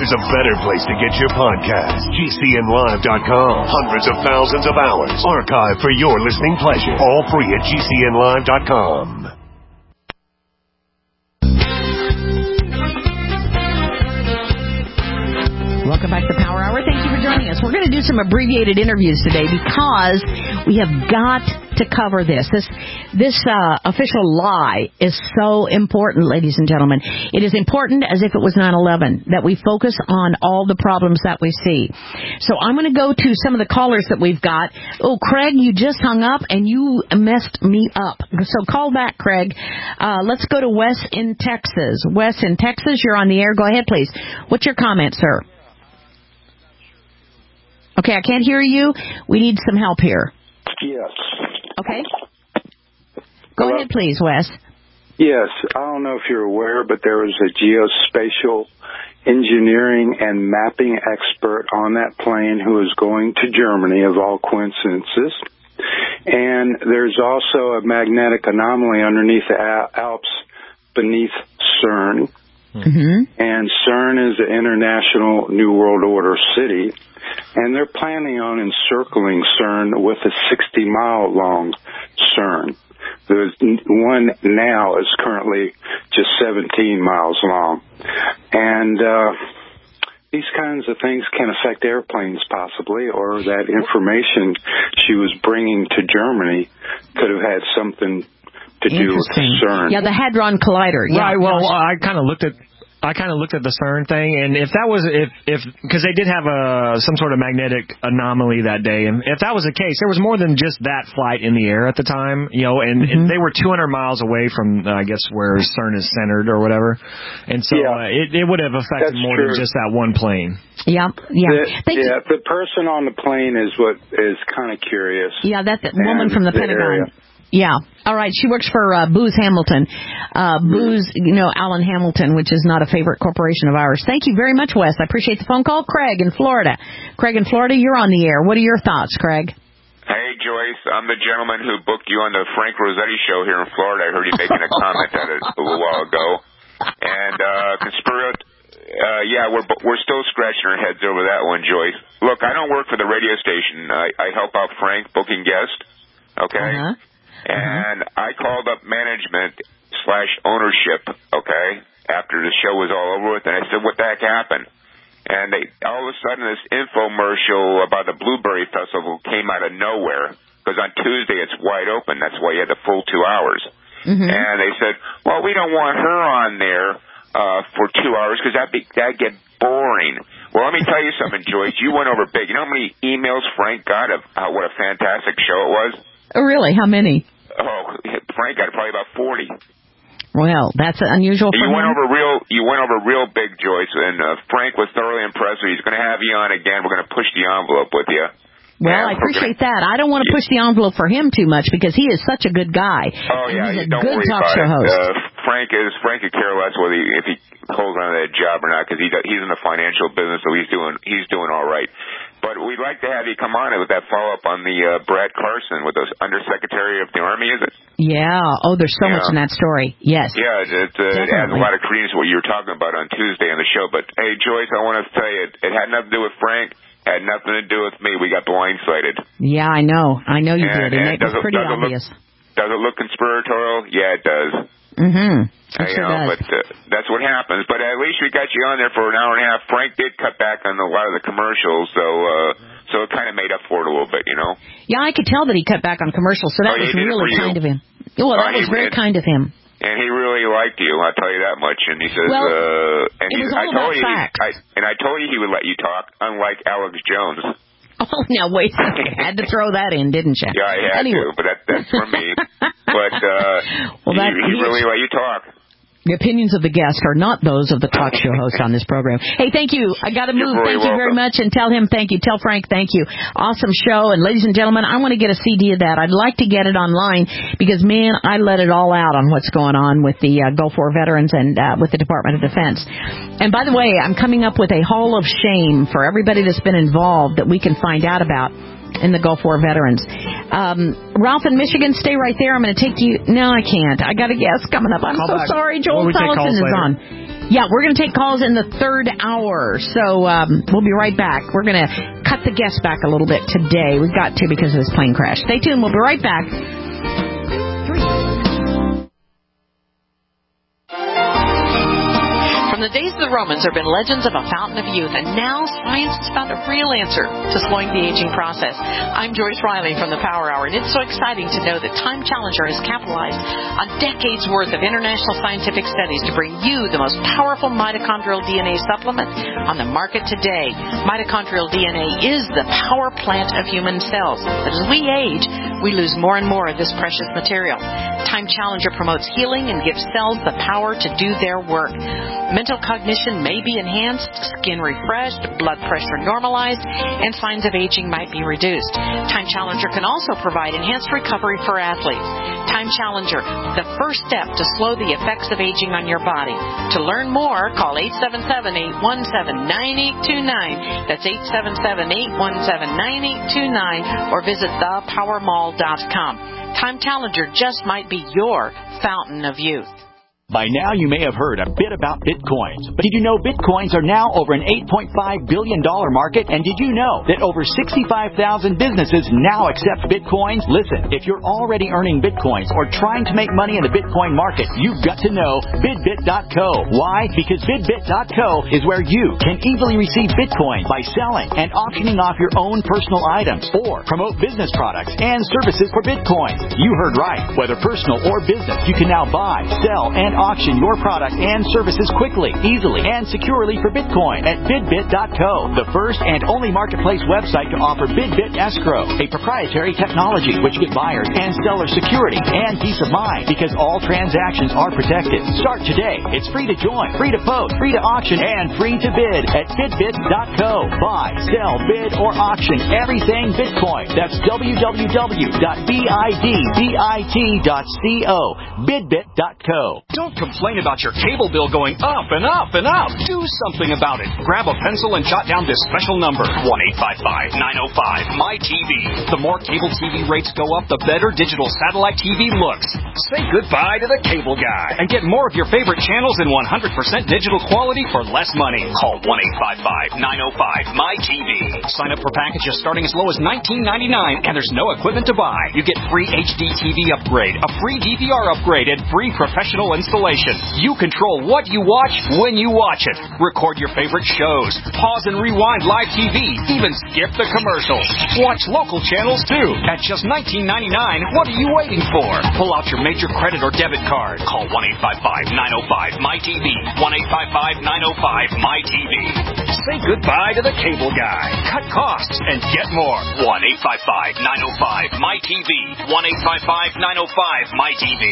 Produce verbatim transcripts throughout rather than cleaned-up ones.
there's a better place to get your podcast. G C N live dot com. Hundreds of thousands of hours archived for your listening pleasure. All free at G C N live dot com. Welcome back to the Power Hour. Thank you for joining us. We're going to do some abbreviated interviews today because we have got to cover this. This this uh, official lie is so important, ladies and gentlemen. It is important as if it was nine eleven, that we focus on all the problems that we see. So I'm going to go to some of the callers that we've got. Oh, Craig, you just hung up and you messed me up. So call back, Craig. Uh, let's go to Wes in Texas. Wes in Texas, you're on the air. Go ahead, please. What's your comment, sir? Okay, I can't hear you. We need some help here. Yes. Okay. Go Hello? ahead, please, Wes. Yes. I don't know if you're aware, but there was a geospatial engineering and mapping expert on that plane who was going to Germany, of all coincidences. And there's also a magnetic anomaly underneath the Alps beneath CERN. Mm-hmm. And CERN is the International New World Order city. And they're planning on encircling CERN with a sixty-mile-long CERN. The one now is currently just seventeen miles long. And uh, these kinds of things can affect airplanes possibly, or that information she was bringing to Germany could have had something to do with CERN. Yeah, the Hadron Collider. Yeah. Right, well, I kind of looked at I kind of looked at the CERN thing, and if that was, if, if, because they did have a, some sort of magnetic anomaly that day, and if that was the case, there was more than just that flight in the air at the time, you know, and, mm-hmm. and they were two hundred miles away from, uh, I guess, where CERN is centered or whatever, and so yeah. uh, it, it would have affected That's more true. than just that one plane. Yeah, yeah. The, yeah, the person on the plane is what is kind of curious. Yeah, that woman from the, the Pentagon. Area. Yeah. All right. She works for uh, Booz Hamilton. Uh, Booz, you know, Alan Hamilton, which is not a favorite corporation of ours. Thank you very much, Wes. I appreciate the phone call. Craig in Florida. Craig in Florida, you're on the air. What are your thoughts, Craig? Hey, Joyce. I'm the gentleman who booked you on the Frank Rossetti show here in Florida. I heard you making a comment at it a little while ago. And, uh, conspiracy. Uh, yeah, we're we're still scratching our heads over that one, Joyce. Look, I don't work for the radio station. I, I help out Frank booking guests. Okay? Uh-huh. And uh-huh. I called up management slash ownership, okay, after the show was all over with, and I said, what the heck happened? And they all of a sudden this infomercial about the Blueberry Festival came out of nowhere, because on Tuesday it's wide open. That's why you had the full two hours. Mm-hmm. And they said, well, we don't want her on there uh, for two hours because that'd, be, that'd get boring. Well, let me tell you something, Joyce. You went over big. You know how many emails Frank got of how, what a fantastic show it was? Oh, really? How many? Oh, Frank got probably about forty. Well, that's unusual for you him. went over real. You went over real big, Joyce, and uh, Frank was thoroughly impressed. He's going to have you on again. We're going to push the envelope with you. Well, and I appreciate gonna, that. I don't want to push the envelope for him too much because he is such a good guy. Oh yeah, he's a don't good worry talk about show it. host. Uh, Frank is Frank could care less whether he, if he holds on to that job or not because he he's in the financial business, so he's doing he's doing all right. But we'd like to have you come on with that follow-up on the uh, Brad Carson with the Undersecretary of the Army, is it? Yeah. Oh, there's so yeah. much in that story. Yes. Yeah, it, it, uh, it adds a lot of credence to what you were talking about on Tuesday on the show. But, hey, Joyce, I want to tell you, it, it had nothing to do with Frank. Had nothing to do with me. We got blindsided. Yeah, I know. I know you and, did, and, and it was it, pretty does obvious. It look, does it look conspiratorial? Yeah, it does. Mm-hmm. It you sure know, does. but uh, that's what happens. But at least we got you on there for an hour and a half. Frank did cut back on a lot of the commercials, so uh, so it kind of made up for it a little bit, you know. Yeah, I could tell that he cut back on commercials, so that oh, was really kind of him. Well, that oh, was very did. kind of him. And he really liked you, I'll tell you that much. And he says, well, uh, and it he, was all I about told you, facts. I, and I told you he would let you talk, unlike Alex Jones. Oh, now wait a second. I had to throw that in, didn't you? Yeah, I had anyway. to, but that, that's for me. But uh, well, that, he, he really let you talk. The opinions of the guest are not those of the talk show host on this program. Hey, thank you. I got to move. Thank you very much. And tell him thank you. Tell Frank thank you. Awesome show. And ladies and gentlemen, I want to get a C D of that. I'd like to get it online because, man, I let it all out on what's going on with the uh, Gulf War veterans and uh, with the Department of Defense. And by the way, I'm coming up with a hall of shame for everybody that's been involved that we can find out about in the Gulf War veterans. Um, Ralph in Michigan, stay right there. I'm going to take you. No, I can't. I got a guest coming up. I'm Call so back. sorry. Joel Salatin is on. Yeah, we're going to take calls in the third hour, so um, we'll be right back. We're going to cut the guests back a little bit today. We've got to because of this plane crash. Stay tuned. We'll be right back. Three. From the days of the Romans, there have been legends of a fountain of youth, and now science has found a real answer to slowing the aging process. I'm Joyce Riley from the Power Hour, and it's so exciting to know that Time Challenger has capitalized on decades' worth of international scientific studies to bring you the most powerful mitochondrial D N A supplement on the market today. Mitochondrial D N A is the power plant of human cells, but as we age, we lose more and more of this precious material. Time Challenger promotes healing and gives cells the power to do their work. Mental cognition may be enhanced, skin refreshed, blood pressure normalized, and signs of aging might be reduced. Time Challenger can also provide enhanced recovery for athletes. Time Challenger, the first step to slow the effects of aging on your body. To learn more, call eight seven seven, eight one seven, nine eight two nine. That's eight seven seven, eight one seven, nine eight two nine, or visit the power mall dot com. Time Challenger just might be your fountain of youth. By now, you may have heard a bit about Bitcoins. But did you know Bitcoins are now over an eight point five billion dollars market? And did you know that over sixty-five thousand businesses now accept Bitcoins? Listen, if you're already earning Bitcoins or trying to make money in the Bitcoin market, you've got to know Bidbit dot co. Why? Because Bidbit dot co is where you can easily receive Bitcoin by selling and auctioning off your own personal items or promote business products and services for Bitcoin. You heard right. Whether personal or business, you can now buy, sell, and auction your product and services quickly, easily, and securely for Bitcoin at Bidbit dot co, the first and only marketplace website to offer Bidbit Escrow, a proprietary technology which gives buyers and sellers security and peace of mind because all transactions are protected. Start today. It's free to join, free to post, free to auction, and free to bid at Bidbit dot co. Buy, sell, bid, or auction everything Bitcoin. That's w w w dot bidbit dot co. Bidbit dot co. Don't complain about your cable bill going up and up and up. Do something about it. Grab a pencil and jot down this special number, one eight five five, nine oh five, M Y T V. The more cable T V rates go up, the better digital satellite T V looks. Say goodbye to the cable guy and get more of your favorite channels in one hundred percent digital quality for less money. Call one eight five five, nine oh five, M Y T V. Sign up for packages starting as low as nineteen ninety-nine, and there's no equipment to buy. You get free H D T V upgrade, a free D V R upgrade, and free professional installation. You control what you watch when you watch it. Record your favorite shows. Pause and rewind live T V. Even skip the commercials. Watch local channels too. At just nineteen ninety-nine, what are you waiting for? Pull out your major credit or debit card. Call one eight five five, nine oh five, M Y T V. one eight five five, nine oh five, M Y T V. Say goodbye to the cable guy. Cut costs and get more. one eight five five, nine oh five, M Y T V. one eight five five, nine oh five, M Y T V.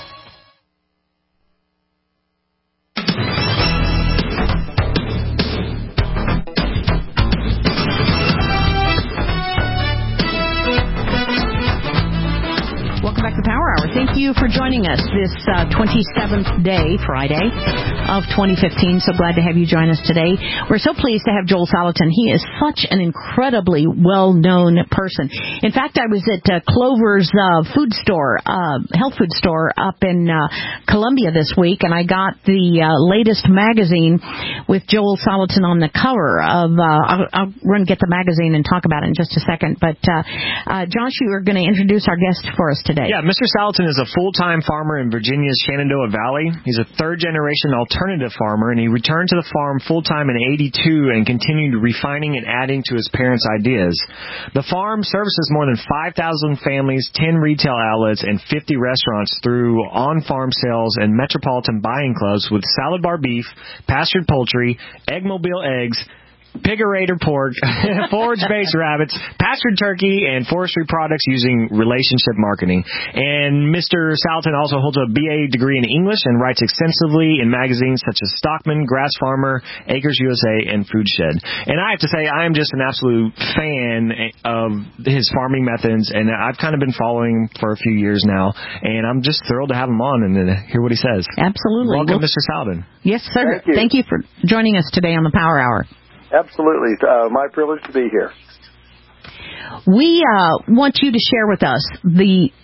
Welcome back to Power Hour. Thank you for joining us this uh, twenty-seventh day, Friday, of twenty fifteen. So glad to have you join us today. We're so pleased to have Joel Salatin. He is such an incredibly well-known person. In fact, I was at uh, Clover's uh, food store, uh, health food store up in uh, Columbia this week, and I got the uh, latest magazine with Joel Salatin on the cover of, uh, I'll, I'll run get the magazine and talk about it in just a second. But, uh, uh, Josh, you are going to introduce our guest for us today. Yeah, Mister Salatin is a full-time farmer in Virginia's Shenandoah Valley. He's a third-generation alternative farmer, and he returned to the farm full-time in eighty-two and continued refining and adding to his parents' ideas. The farm services more than five thousand families, ten retail outlets, and fifty restaurants through on-farm sales and metropolitan buying clubs with salad bar beef, pastured poultry, Eggmobile eggs, Pigerator pork, forage-based rabbits, pastured turkey, and forestry products using relationship marketing. And Mister Salatin also holds a B A degree in English and writes extensively in magazines such as Stockman, Grass Farmer, Acres U S A, and Food Shed. And I have to say, I am just an absolute fan of his farming methods, and I've kind of been following for a few years now, and I'm just thrilled to have him on and to hear what he says. Absolutely. Welcome, Well, Mister Salatin. Yes, sir. Thank you. Thank you for joining us today on the Power Hour. Absolutely. Uh, my privilege to be here. We uh, want you to share with us the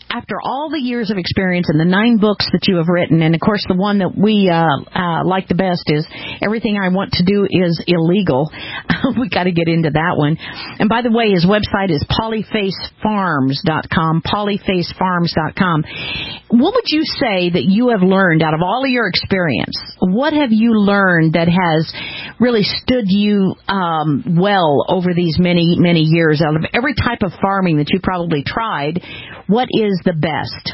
after all the years of experience and the nine books that you have written, and of course the one that we uh, uh, like the best is Everything I Want to Do Is Illegal. We got to get into that one. And by the way, his website is polyface farms dot com, polyface farms dot com. What would you say that you have learned out of all of your experience? What have you learned that has really stood you um, well over these many, many years? Out of every type of farming that you probably tried, what is the best?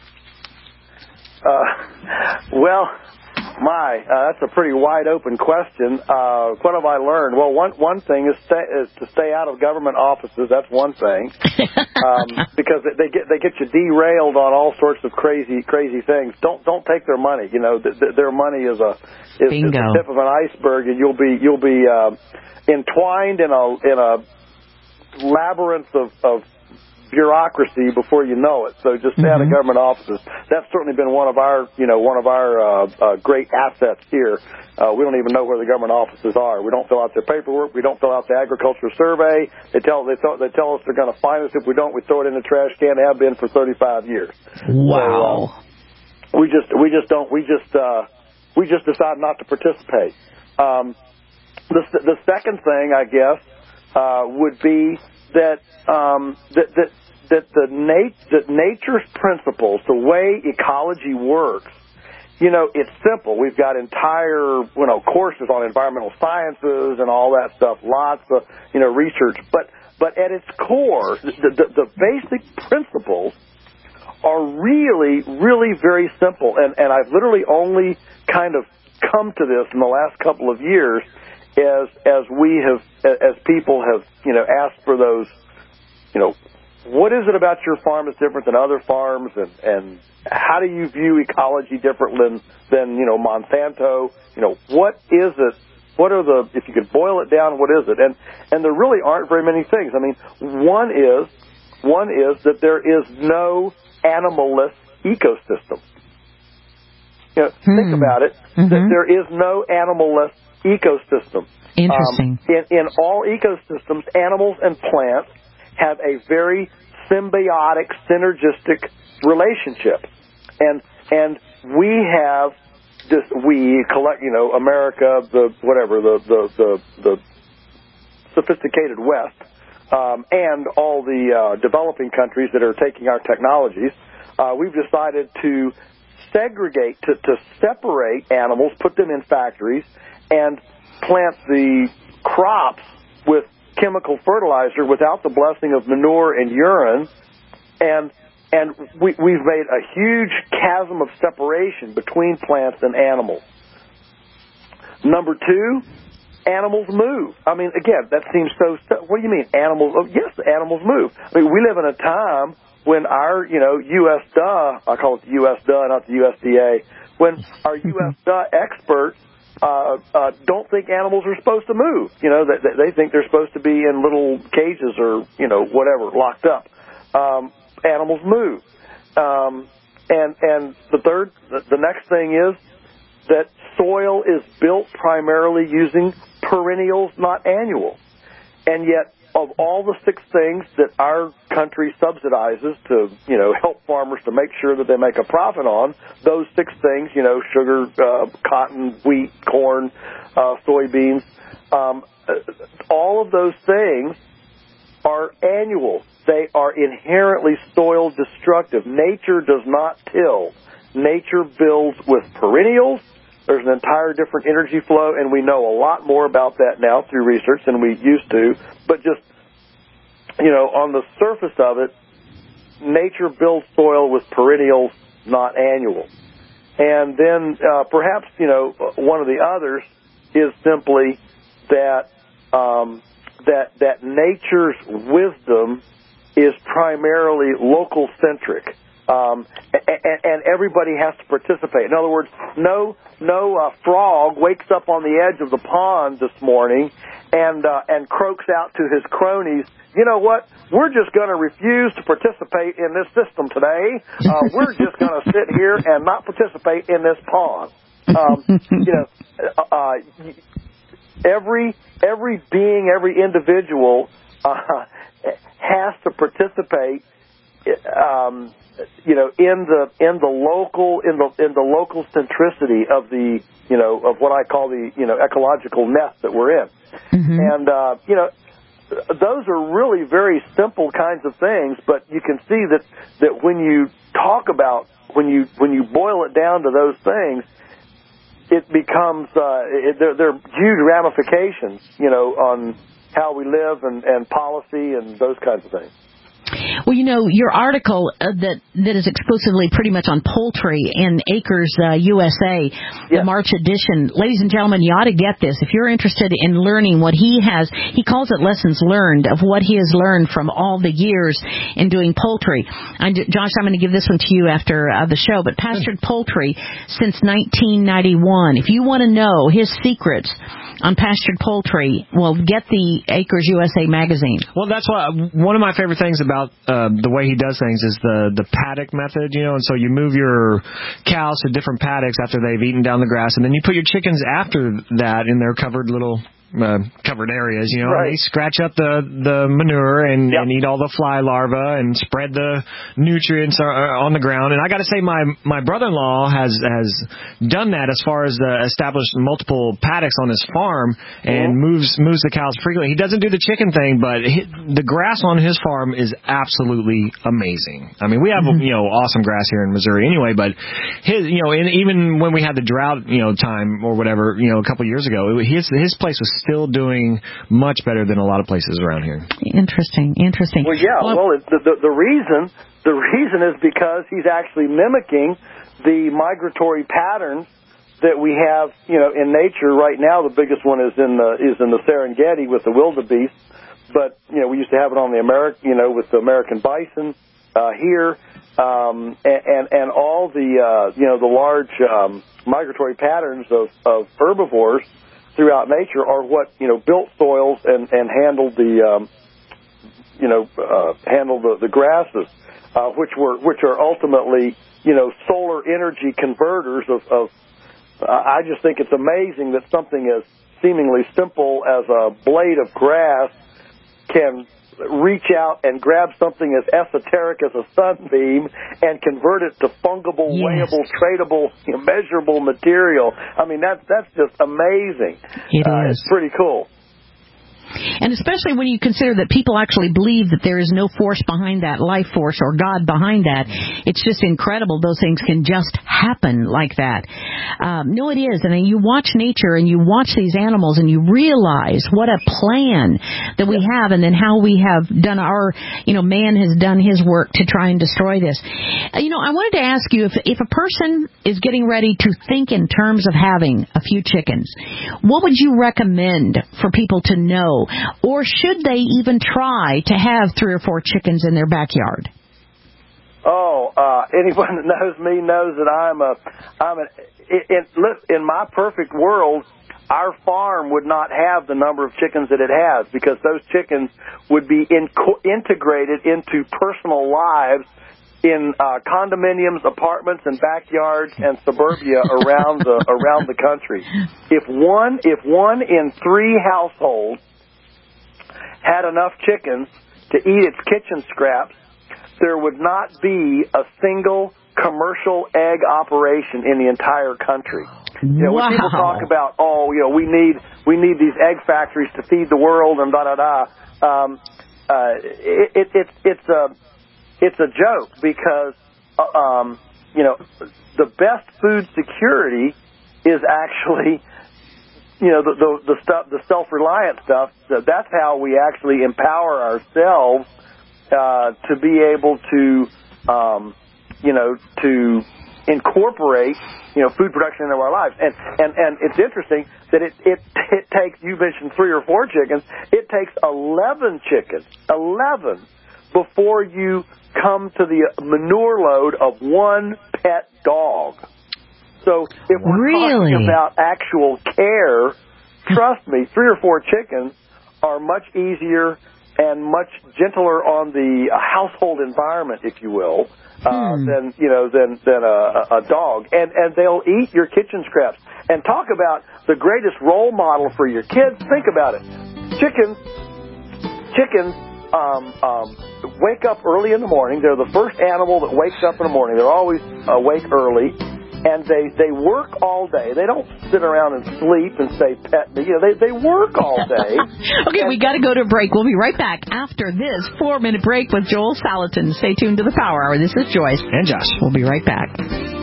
Uh, well, my, uh, that's a pretty wide open question. Uh, what have I learned? Well, one one thing is, stay, is to stay out of government offices. That's one thing, um, because they get they get you derailed on all sorts of crazy crazy things. Don't don't take their money. You know, th- th- their money is a is, is the tip of an iceberg, and you'll be you'll be uh, entwined in a in a labyrinth of, of bureaucracy before you know it. So just stay mm-hmm. out of government offices. That's certainly been one of our, you know, one of our uh, uh, great assets here. Uh, we don't even know where the government offices are. We don't fill out their paperwork. We don't fill out the agriculture survey. They tell they tell, they tell us they're going to fine us if we don't. We throw it in the trash can. They have been for thirty-five years. Wow. So, uh, we just we just don't we just uh, we just decide not to participate. Um, the the second thing, I guess, uh, would be that um, that that that the nat- that nature's principles, the way ecology works, you know, it's simple. We've got entire, you know, courses on environmental sciences and all that stuff, lots of, you know, research. But but at its core, the, the, the basic principles are really, really very simple. And, and I've literally only kind of come to this in the last couple of years as as we have, as people have, you know, asked for those, you know, what is it about your farm that's different than other farms, and, and how do you view ecology different than, than, you know, Monsanto? You know, what is it? What are the, if you could boil it down, what is it? And and there really aren't very many things. I mean, one is, one is that there is no animal-less ecosystem. You know, hmm. think about it, mm-hmm. that there is no animal-less ecosystem. Interesting. Um, in, in all ecosystems, animals and plants have a very symbiotic, synergistic relationship, and and we have this. We collect, you know, America, the whatever, the the the, the sophisticated West, um, and all the uh, developing countries that are taking our technologies. Uh, we've decided to segregate, to, to separate animals, put them in factories, and plant the crops with chemical fertilizer without the blessing of manure and urine, and and we, we've made a huge chasm of separation between plants and animals. Number two, animals move. I mean, again, that seems so, what do you mean, animals? Oh, yes, animals move. I mean, we live in a time when our, you know, U S D A, I call it the U S D A, not the U S D A, when our U S D A experts Uh, uh, don't think animals are supposed to move. You know, that they, they think they're supposed to be in little cages or, you know, whatever, locked up. Um, animals move. Um, and, and the third, the, the next thing is that soil is built primarily using perennials, not annuals. And yet, of all the six things that our country subsidizes to, you know, help farmers to make sure that they make a profit on, those six things, you know, sugar, uh, cotton, wheat, corn, uh, soybeans, um, all of those things are annual. They are inherently soil destructive. Nature does not till. Nature builds with perennials. There's an entire different energy flow, and we know a lot more about that now through research than we used to. But just, you know, on the surface of it, nature builds soil with perennials, not annual. And then uh, perhaps, you know, one of the others is simply that um, that that nature's wisdom is primarily local-centric. Um, and, and everybody has to participate. In other words, no no uh, frog wakes up on the edge of the pond this morning and uh, and croaks out to his cronies, you know what, we're just going to refuse to participate in this system today. Uh, we're just going to sit here and not participate in this pond. Um, you know, uh, every every being, every individual uh, has to participate um, you know, in the in the local in the in the local centricity of the you know of what I call the you know ecological nest that we're in, mm-hmm. and uh, you know. Those are really very simple kinds of things, but you can see that, that when you talk about, when you when you boil it down to those things, it becomes, uh, it, there, there are huge ramifications, you know, on how we live and, and policy and those kinds of things. Well, you know, your article uh, that that is exclusively pretty much on poultry in Acres uh, U S A, the yes. March edition. Ladies and gentlemen, you ought to get this. If you're interested in learning what he has, he calls it lessons learned of what he has learned from all the years in doing poultry. I'm, Josh, I'm going to give this one to you after uh, the show, but pastured poultry since nineteen ninety-one. If you want to know his secrets on pastured poultry, well, get the Acres U S A magazine. Well, that's why one of my favorite things about uh, the way he does things is the the paddock method, you know, and so you move your cows to different paddocks after they've eaten down the grass, and then you put your chickens after that in their covered little Uh, covered areas, you know, right. and they scratch up the, the manure and, yep. and eat all the fly larvae and spread the nutrients on the ground. And I got to say, my, my brother-in-law has, has done that as far as uh, established multiple paddocks on his farm and mm-hmm. moves, moves the cows frequently. He doesn't do the chicken thing, but he, the grass on his farm is absolutely amazing. I mean, we have, mm-hmm. you know, awesome grass here in Missouri anyway, but his, you know, and even when we had the drought, you know, time or whatever, you know, a couple years ago, it, his, his place was still doing much better than a lot of places around here. Interesting, interesting. Well, yeah. Well, well the, the the reason the reason is because he's actually mimicking the migratory patterns that we have, you know, in nature right now. The biggest one is in the is in the Serengeti with the wildebeest, but you know we used to have it on the American, you know, with the American bison uh, here, um, and, and and all the uh, you know the large um, migratory patterns of, of herbivores throughout nature are what, you know, built soils and, and handled the, um, you know, uh, handled the, the grasses, uh, which were, which are ultimately, you know, solar energy converters of, of uh, I just think it's amazing that something as seemingly simple as a blade of grass can reach out and grab something as esoteric as a sunbeam and convert it to fungible, yes. weighable, tradable, you know, measurable material. I mean, that's that's just amazing. It uh, is. It's pretty cool. And especially when you consider that people actually believe that there is no force behind that, life force or God behind that. It's just incredible those things can just happen like that. Um, no, it is. And you watch nature and you watch these animals and you realize what a plan that we have and then how we have done our, you know, man has done his work to try and destroy this. Uh, you know, I wanted to ask you if, if a person is getting ready to think in terms of having a few chickens, what would you recommend for people to know? Or should they even try to have three or four chickens in their backyard? Oh, uh, anyone that knows me knows that I'm a, I'm a, in, in my perfect world, our farm would not have the number of chickens that it has because those chickens would be in, integrated into personal lives in uh, condominiums, apartments, and backyards and suburbia around the around the country. If one if one in three households had enough chickens to eat its kitchen scraps, there would not be a single commercial egg operation in the entire country. You know, wow. when people talk about, oh, you know, we need we need these egg factories to feed the world and da da da, um, uh, it, it, it's it's a it's a joke because uh, um, you know the best food security is actually. You know, the, the, the stuff, the self-reliant stuff, that's how we actually empower ourselves uh, to be able to, um, you know, to incorporate, you know, food production into our lives. And, and, and it's interesting that it, it, it takes, you mentioned three or four chickens, it takes eleven chickens, eleven, before you come to the manure load of one pet dog. So if we're really? talking about actual care, trust me, three or four chickens are much easier and much gentler on the household environment, if you will, uh, hmm. than you know than than a, a dog. And and they'll eat your kitchen scraps. And talk about the greatest role model for your kids. Think about it. Chickens, chickens um, um, wake up early in the morning. They're the first animal that wakes up in the morning. They're always awake early, and they, they work all day. They don't sit around and sleep and say pet me. You know, they, they work all day. Okay, and we got to go to a break. We'll be right back after this four-minute break with Joel Salatin. Stay tuned to the Power Hour. This is Joyce. And Josh. We'll be right back.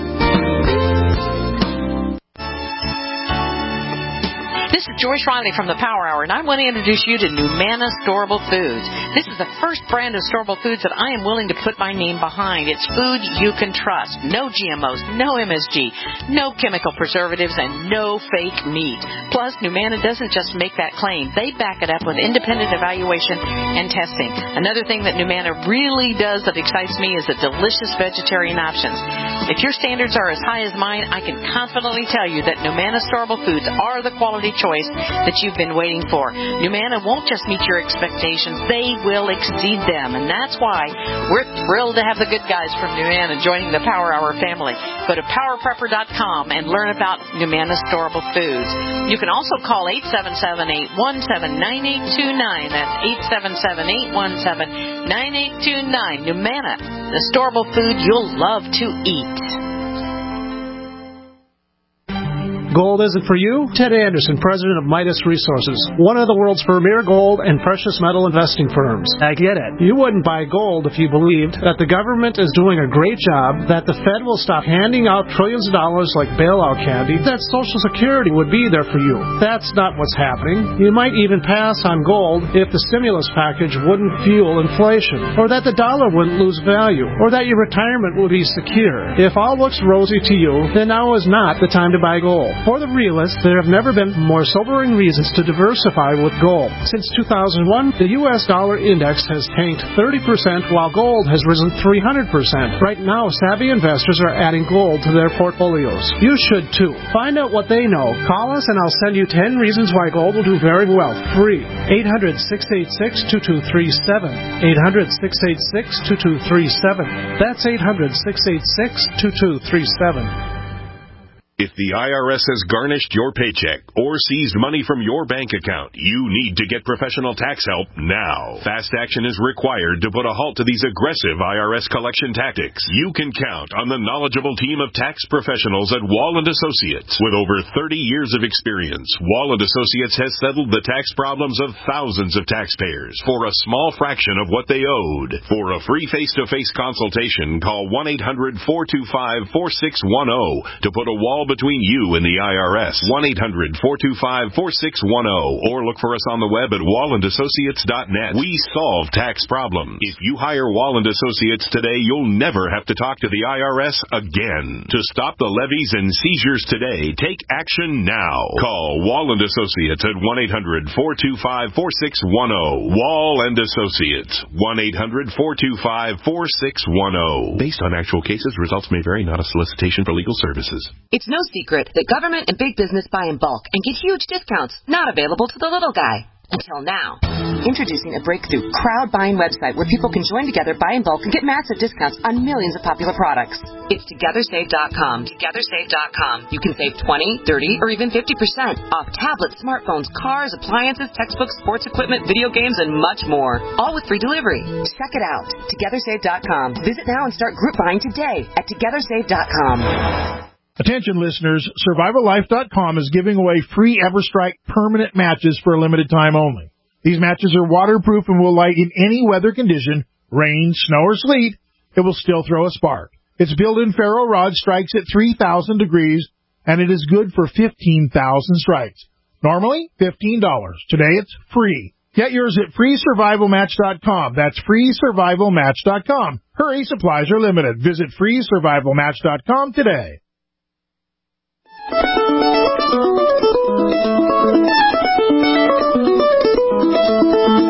This is Joyce Riley from the Power Hour, and I want to introduce you to Numana Storable Foods. This is the first brand of storable foods that I am willing to put my name behind. It's food you can trust. No G M Os, no M S G, no chemical preservatives, and no fake meat. Plus, Numana doesn't just make that claim. They back it up with independent evaluation and testing. Another thing that Numana really does that excites me is the delicious vegetarian options. If your standards are as high as mine, I can confidently tell you that Numana Storable Foods are the quality choice that you've been waiting for. Numana won't just meet your expectations, they will exceed them. And that's why we're thrilled to have the good guys from Numana joining the Power Hour family. Go to power prepper dot com and learn about Numana Storable Foods. You can also call eight seven seven, eight one seven, nine eight two nine. That's eight seven seven, eight one seven, nine eight two nine. Numana, the storable food you'll love to eat. Gold isn't for you? Ted Anderson, president of Midas Resources, one of the world's premier gold and precious metal investing firms. I get it. You wouldn't buy gold if you believed that the government is doing a great job, that the Fed will stop handing out trillions of dollars like bailout candy, that Social Security would be there for you. That's not what's happening. You might even pass on gold if the stimulus package wouldn't fuel inflation, or that the dollar wouldn't lose value, or that your retirement would be secure. If all looks rosy to you, then now is not the time to buy gold. For the realists, there have never been more sobering reasons to diversify with gold. Since two thousand one, the U S dollar index has tanked thirty percent while gold has risen three hundred percent. Right now, savvy investors are adding gold to their portfolios. You should too. Find out what they know. Call us and I'll send you ten reasons why gold will do very well. Free. eight hundred, six eight six, two two three seven. eight hundred, six eight six, two two three seven. That's eight hundred, six eight six, two two three seven. If the I R S has garnished your paycheck or seized money from your bank account, you need to get professional tax help now. Fast action is required to put a halt to these aggressive I R S collection tactics. You can count on the knowledgeable team of tax professionals at Wall and Associates. With over thirty years of experience, Wall and Associates has settled the tax problems of thousands of taxpayers for a small fraction of what they owed. For a free face-to-face consultation, call one eight hundred, four two five, four six one zero to put a wall between you and the I R S. one eight hundred, four two five, four six one zero or look for us on the web at wall and associates dot net. We solve tax problems. If you hire Wall and Associates today, you'll never have to talk to the I R S again. To stop the levies and seizures today, take action now. Call Wall and Associates at one eight hundred, four two five, four six one zero. Wall and Associates, one eight hundred, four two five, four six one zero. Based on actual cases, results may vary, not a solicitation for legal services. It's no secret that government and big business buy in bulk and get huge discounts not available to the little guy. Until now. Introducing a breakthrough crowd buying website where people can join together, buy in bulk, and get massive discounts on millions of popular products. It's together save dot com. together save dot com. You can save twenty, thirty, or even fifty percent off tablets, smartphones, cars, appliances, textbooks, sports equipment, video games, and much more. All with free delivery. Check it out. together save dot com. Visit now and start group buying today at together save dot com. Attention listeners, survival life dot com is giving away free EverStrike permanent matches for a limited time only. These matches are waterproof and will light in any weather condition, rain, snow, or sleet. It will still throw a spark. Its built-in ferro rod strikes at three thousand degrees, and it is good for fifteen thousand strikes. Normally, fifteen dollars. Today, it's free. Get yours at free survival match dot com. That's free survival match dot com. Hurry, supplies are limited. Visit free survival match dot com today.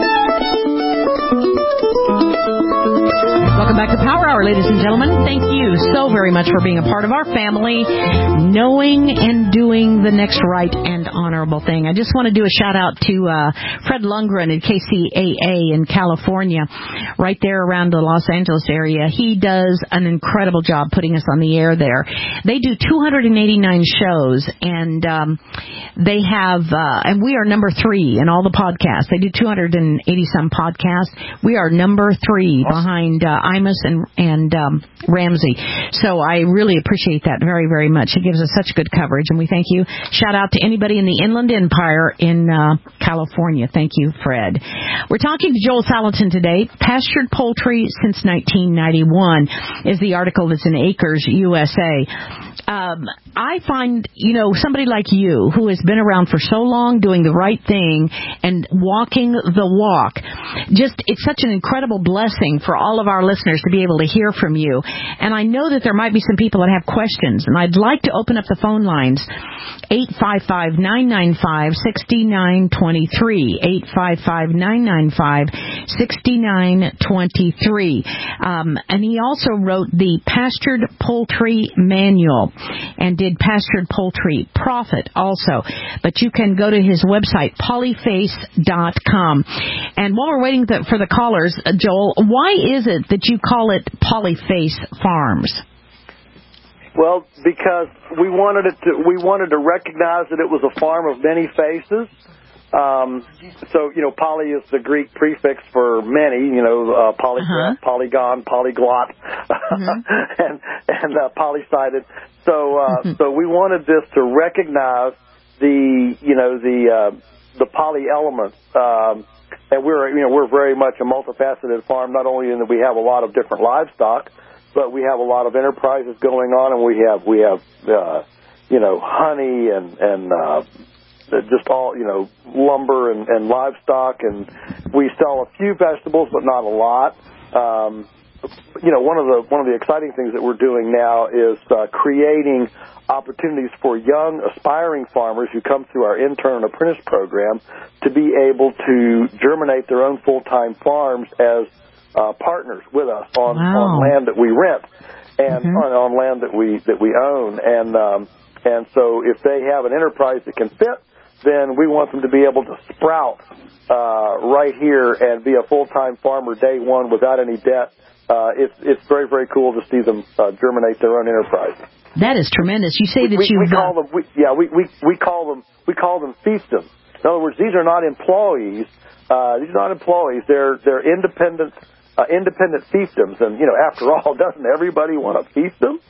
Welcome back to Power Hour, ladies and gentlemen. Thank you so very much for being a part of our family, knowing and doing the next right and honorable thing. I just want to do a shout out to uh, Fred Lundgren at K C A A in California, right there around the Los Angeles area. He does an incredible job putting us on the air there. They do two hundred eighty-nine shows, and um, they have, uh, and we are number three in all the podcasts. They do two hundred eighty some podcasts. We are number three behind uh, Imus and and um, Ramsey. So I really appreciate that very, very much. It gives us such good coverage, and we thank you. Shout out to anybody in the Inland Empire in uh, California. Thank you, Fred. We're talking to Joel Salatin today. Pastured Poultry Since nineteen ninety-one is the article that's in Acres, U S A. Um, I find, you know, somebody like you who has been around for so long doing the right thing and walking the walk, just it's such an incredible blessing for all of our listeners to be able to hear from you. And I know that there might be some people that have questions, and I'd like to open up the phone lines, eight five five, nine nine five, six nine two three, eight five five, nine nine five, six nine two three. Um, and he also wrote the Pastured Poultry Manual and did Pastured Poultry Profit also. But you can go to his website, polyface dot com. And while we're waiting th- for the callers, uh, Joel, why is it that you call it Polyface Farms? Well, because we wanted it to, we wanted to recognize that it was a farm of many faces. Um, so, you know, poly is the Greek prefix for many, you know, uh, polygraph, uh-huh. polygon, polyglot, mm-hmm. and, and, uh, polysided. So, uh, mm-hmm. so we wanted this to recognize the, you know, the, uh, the poly elements. Um, and we're, you know, we're very much a multifaceted farm, not only in that we have a lot of different livestock, but we have a lot of enterprises going on, and we have, we have, uh, you know, honey and, and, uh, just all, you know, lumber and, and livestock, and we sell a few vegetables, but not a lot. Um, you know, one of the one of the exciting things that we're doing now is uh, creating opportunities for young, aspiring farmers who come through our intern apprentice program to be able to germinate their own full-time farms as uh, partners with us on, wow. on land that we rent and mm-hmm. on, on land that we that we own, and um, and so if they have an enterprise that can fit, then we want them to be able to sprout uh, right here and be a full-time farmer day one without any debt. Uh, it's it's very, very cool to see them uh, germinate their own enterprise. That is tremendous. You say we, that we, you we call them we, yeah we, we we call them we call them fiefdoms. In other words, these are not employees. Uh, these are not employees. They're they're independent uh, independent fiefdoms. And you know, after all, doesn't everybody want a fiefdom?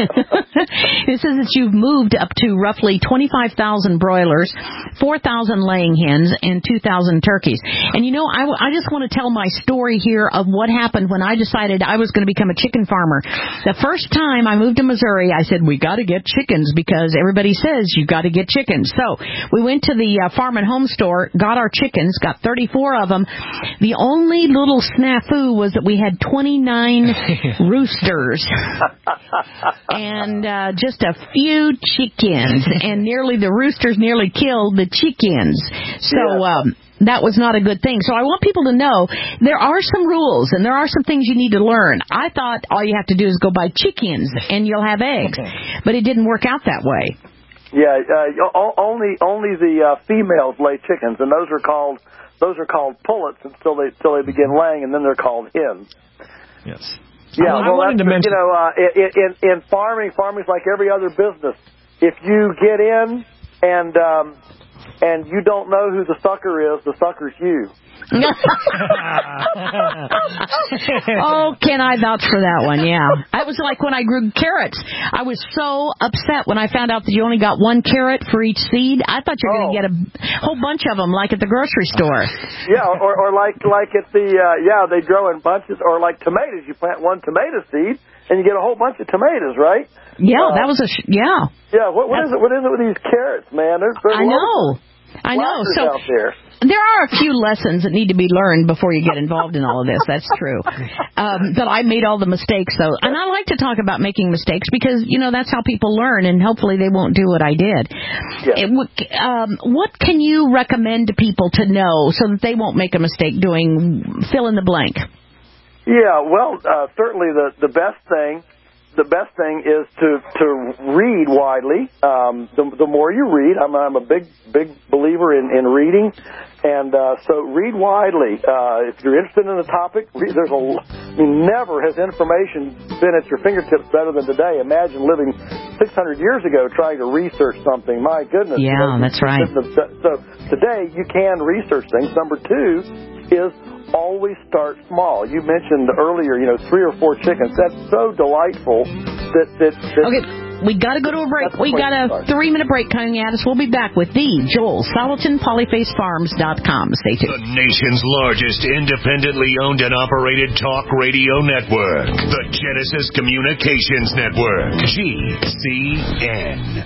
It says that you've moved up to roughly twenty-five thousand broilers, four thousand laying hens, and two thousand turkeys. And, you know, I, w- I just want to tell my story here of what happened when I decided I was going to become a chicken farmer. The first time I moved to Missouri, I said, we got to get chickens because everybody says you got to get chickens. So we went to the uh, farm and home store, got our chickens, got thirty-four of them. The only little snafu was that we had twenty-nine roosters. And uh, just a few chickens, and nearly the roosters nearly killed the chickens. So yeah. um, that was not a good thing. So I want people to know there are some rules, and there are some things you need to learn. I thought all you have to do is go buy chickens, and you'll have eggs. But it didn't work out that way. Yeah, uh, only only the uh, females lay chickens, and those are called those are called pullets until they until they begin laying, and then they're called hens. Yes. Yeah, I well, wanted to mention, you know, uh, in, in, in farming, farming's like every other business. If you get in and um, and you don't know who the sucker is, the sucker's you. Oh, can I vouch for that one? Yeah. I was like when I grew carrots. I was so upset when I found out that you only got one carrot for each seed. I thought you were oh. going to get a whole bunch of them, like at the grocery store. Yeah, or, or like like at the uh, yeah, they grow in bunches, or like tomatoes. You plant one tomato seed and you get a whole bunch of tomatoes, right? Yeah, uh, that was a sh- yeah. Yeah, what what is it? What is it with these carrots, man? There's, there's I know. I know. So out there. there are a few lessons that need to be learned before you get involved in all of this. That's true. Um, but I made all the mistakes, though. And I like to talk about making mistakes because, you know, that's how people learn, and hopefully they won't do what I did. Yeah. It, um, what can you recommend to people to know so that they won't make a mistake doing fill in the blank? Yeah, well, uh, certainly the, the best thing the best thing is to to read widely. Um, the, the more you read, I'm, I'm a big big believer in, in reading, and uh, so read widely. Uh, if you're interested in a topic, read, there's a I mean, never has information been at your fingertips better than today. Imagine living six hundred years ago trying to research something. My goodness. Yeah, you know, that's right. So today you can research things. Number two is always start small. You mentioned earlier, you know, three or four chickens. That's so delightful that... that, that okay, we got to go to a break. We got a three-minute break coming at us. We'll be back with the Joel Salatin, polyface farms dot com. Stay tuned. The nation's largest independently owned and operated talk radio network. The Genesis Communications Network. G C N.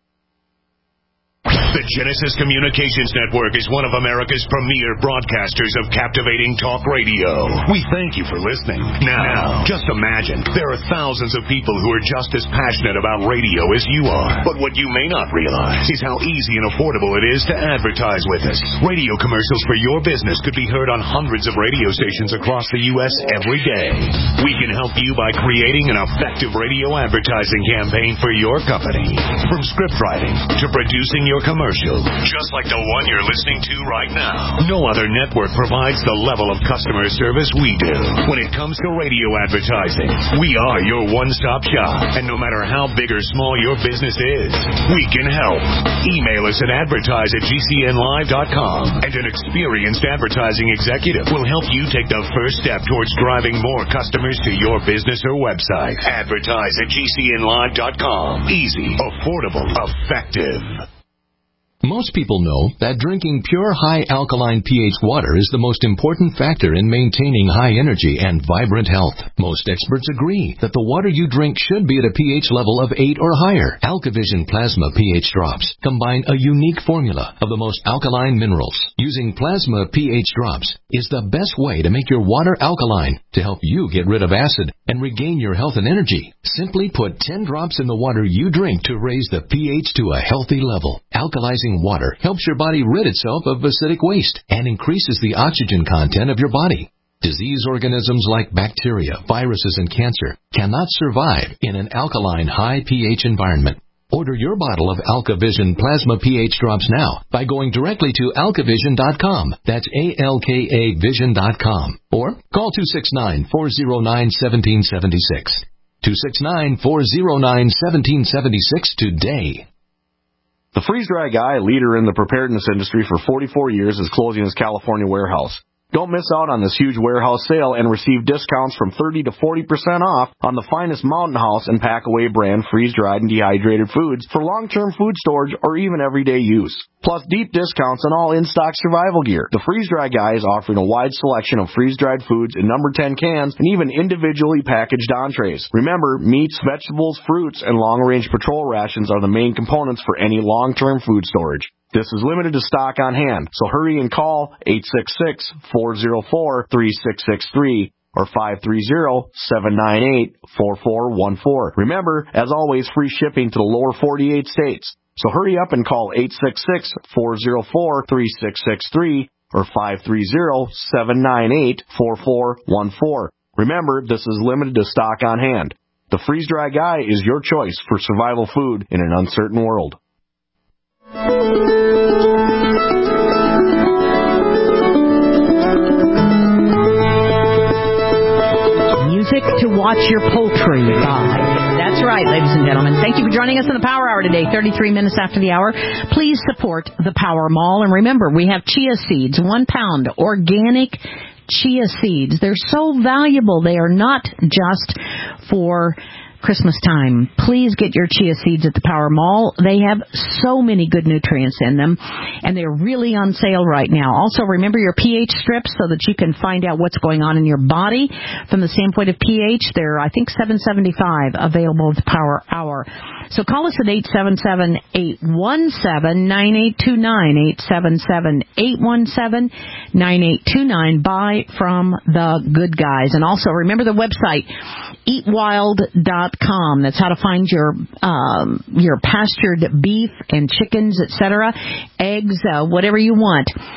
The Genesis Communications Network is one of America's premier broadcasters of captivating talk radio. We thank you for listening. Now, just imagine, there are thousands of people who are just as passionate about radio as you are. But what you may not realize is how easy and affordable it is to advertise with us. Radio commercials for your business could be heard on hundreds of radio stations across the U S every day. We can help you by creating an effective radio advertising campaign for your company. From script writing to producing your commercial, just like the one you're listening to right now. No other network provides the level of customer service we do. When it comes to radio advertising, we are your one-stop shop. And no matter how big or small your business is, we can help. Email us at advertise at G C N live dot com, and an experienced advertising executive will help you take the first step towards driving more customers to your business or website. Advertise at G C N live dot com. Easy, affordable, effective. Most people know that drinking pure high alkaline pH water is the most important factor in maintaining high energy and vibrant health. Most experts agree that the water you drink should be at a pH level of eight or higher. AlkaVision Plasma pH drops combine a unique formula of the most alkaline minerals. Using Plasma pH drops is the best way to make your water alkaline to help you get rid of acid and regain your health and energy. Simply put ten drops in the water you drink to raise the pH to a healthy level. Alkalizing water helps your body rid itself of acidic waste and increases the oxygen content of your body. Disease organisms like bacteria, viruses, and cancer cannot survive in an alkaline high pH environment. Order your bottle of AlkaVision Plasma pH drops now by going directly to alkavision dot com. That's A L K A vision dot com. Or call two six nine, four zero nine, one seven seven six. two six nine, four zero nine, one seven seven six today. The Freeze-Dry Guy, a leader in the preparedness industry for forty-four years, is closing his California warehouse. Don't miss out on this huge warehouse sale and receive discounts from thirty to forty percent off on the finest Mountain House and Packaway brand freeze-dried and dehydrated foods for long-term food storage or even everyday use. Plus deep discounts on all in-stock survival gear. The Freeze-Dry Guy is offering a wide selection of freeze-dried foods in number ten cans and even individually packaged entrees. Remember, meats, vegetables, fruits, and long-range patrol rations are the main components for any long-term food storage. This is limited to stock on hand, so hurry and call eight six six, four zero four, three six six three or five three zero, seven nine eight, four four one four. Remember, as always, free shipping to the lower forty-eight states. So hurry up and call eight six six, four zero four, three six six three or five three zero, seven nine eight, four four one four. Remember, this is limited to stock on hand. The Freeze-Dry Guy is your choice for survival food in an uncertain world. Music to watch your poultry by. That's right, ladies and gentlemen. Thank you for joining us in the Power Hour today, thirty-three minutes after the hour. Please support the Power Mall. And remember, we have chia seeds, one pound, organic chia seeds. They're so valuable. They are not just for Christmas time. Please get your chia seeds at the Power Mall. They have so many good nutrients in them, and they're really on sale right now. Also, remember your pH strips so that you can find out what's going on in your body from the standpoint of pH. They're, I think, seven seventy-five available at the Power Hour. So call us at eight seven seven, eight one seven, nine eight two nine, eight seven seven, eight one seven, nine eight two nine. Buy from the good guys. And also, remember the website, eat wild dot com. That's how to find your um, your pastured beef and chickens, et cetera, eggs, uh, whatever you want.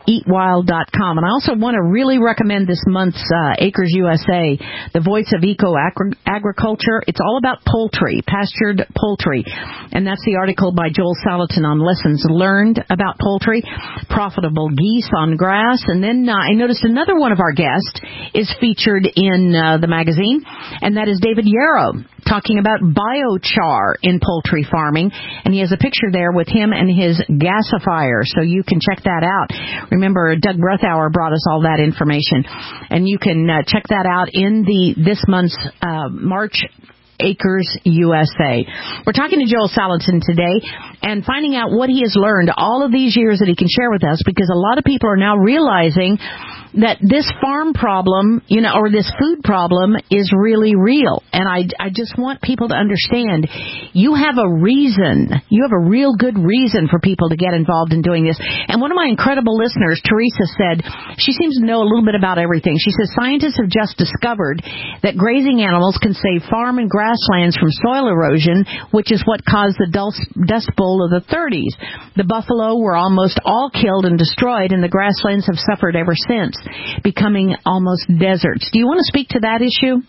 eat wild dot com. And I also want to really recommend this month's uh, Acres U S A, the voice of eco agriculture. It's all about poultry, pastured poultry. And that's the article by Joel Salatin on lessons learned about poultry, profitable geese on grass. And then uh, I noticed another one of our guests is featured in uh, the magazine, and that is David Yarrow, talking about biochar in poultry farming. And he has a picture there with him and his gasifier, so you can check that out. Remember, Doug Breathauer brought us all that information, and you can uh, check that out in the this month's uh, March Acres U S A. We're talking to Joel Salatin today and finding out what he has learned all of these years that he can share with us, because a lot of people are now realizing that this farm problem, you know, or this food problem is really real. And I, I just want people to understand you have a reason. You have a real good reason for people to get involved in doing this. And one of my incredible listeners, Teresa, said she seems to know a little bit about everything. She says scientists have just discovered that grazing animals can save farm and grasslands from soil erosion, which is what caused the Dust Bowl of the thirties. The buffalo were almost all killed and destroyed, and the grasslands have suffered ever since, becoming almost deserts. Do you want to speak to that issue?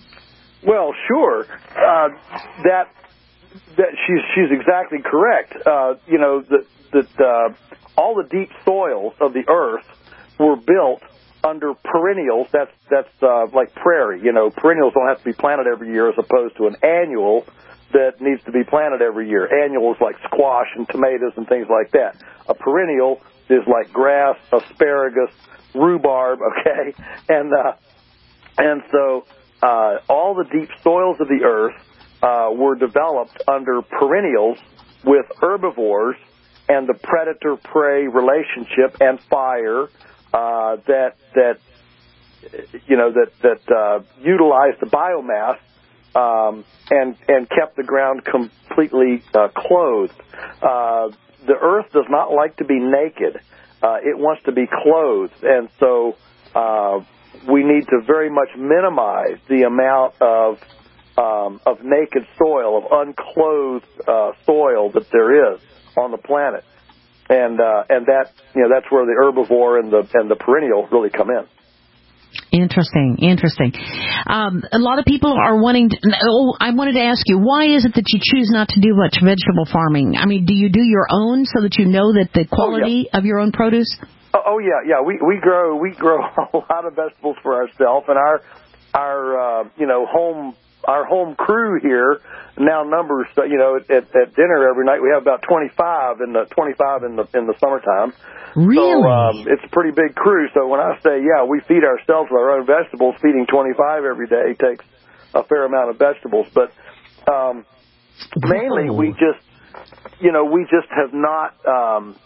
Well, sure. Uh, that that she's she's exactly correct. Uh, you know that that uh, all the deep soils of the earth were built under perennials. That's that's uh, like prairie. You know, perennials don't have to be planted every year, as opposed to an annual that needs to be planted every year. Annuals like squash and tomatoes and things like that. A perennial is like grass, asparagus, rhubarb, okay, and uh, and so uh, all the deep soils of the earth uh, were developed under perennials with herbivores and the predator-prey relationship and fire uh, that that you know that that uh, utilized the biomass um, and and kept the ground completely uh, clothed. Uh, the earth does not like to be naked. Uh, it wants to be clothed, and so uh, we need to very much minimize the amount of um, of naked soil, of unclothed uh, soil that there is on the planet, and uh, and that you know that's where the herbivore and the and the perennial really come in. Interesting, interesting. Um, a lot of people are wanting to, oh, I wanted to ask you, why is it that you choose not to do much vegetable farming? I mean, do you do your own so that you know that the quality oh, yeah. of your own produce? Oh, oh yeah, yeah. We we grow we grow a lot of vegetables for ourselves, and our our uh, you know home our home crew here now numbers. You know, at, at dinner every night we have about twenty-five in the twenty-five in the in the summertime. Really? So um, it's a pretty big crew. So when I say, yeah, we feed ourselves with our own vegetables, feeding twenty-five every day takes a fair amount of vegetables. But um, mainly we just, you know, we just have not um,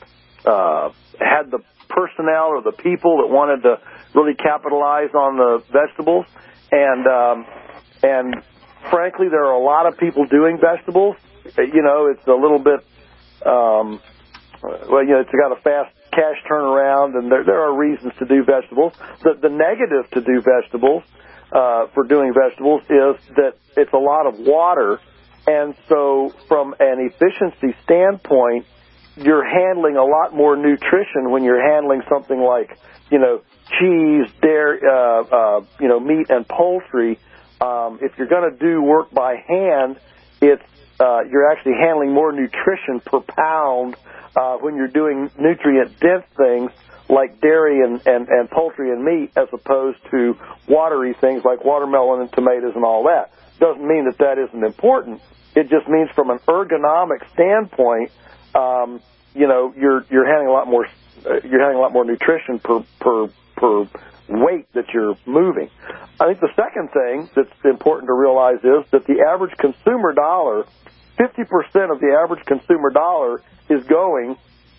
uh, had the personnel or the people that wanted to really capitalize on the vegetables. And, um, and frankly, there are a lot of people doing vegetables. You know, it's a little bit... Um, Well, you know, it's got a fast cash turnaround, and there, there are reasons to do vegetables. The, the negative to do vegetables, uh, for doing vegetables, is that it's a lot of water, and so from an efficiency standpoint, you're handling a lot more nutrition when you're handling something like, you know, cheese, dairy, uh, uh, you know, meat and poultry. Um, if you're going to do work by hand, it's uh, you're actually handling more nutrition per pound. Uh, when you're doing nutrient-dense things like dairy and, and, and poultry and meat, as opposed to watery things like watermelon and tomatoes and all that. Doesn't mean that that isn't important. It just means from an ergonomic standpoint, um, you know, you're you're handling a lot more uh, you're handling a lot more nutrition per per per weight that you're moving. I think the second thing that's important to realize is that the average consumer dollar, fifty percent of the average consumer dollar is going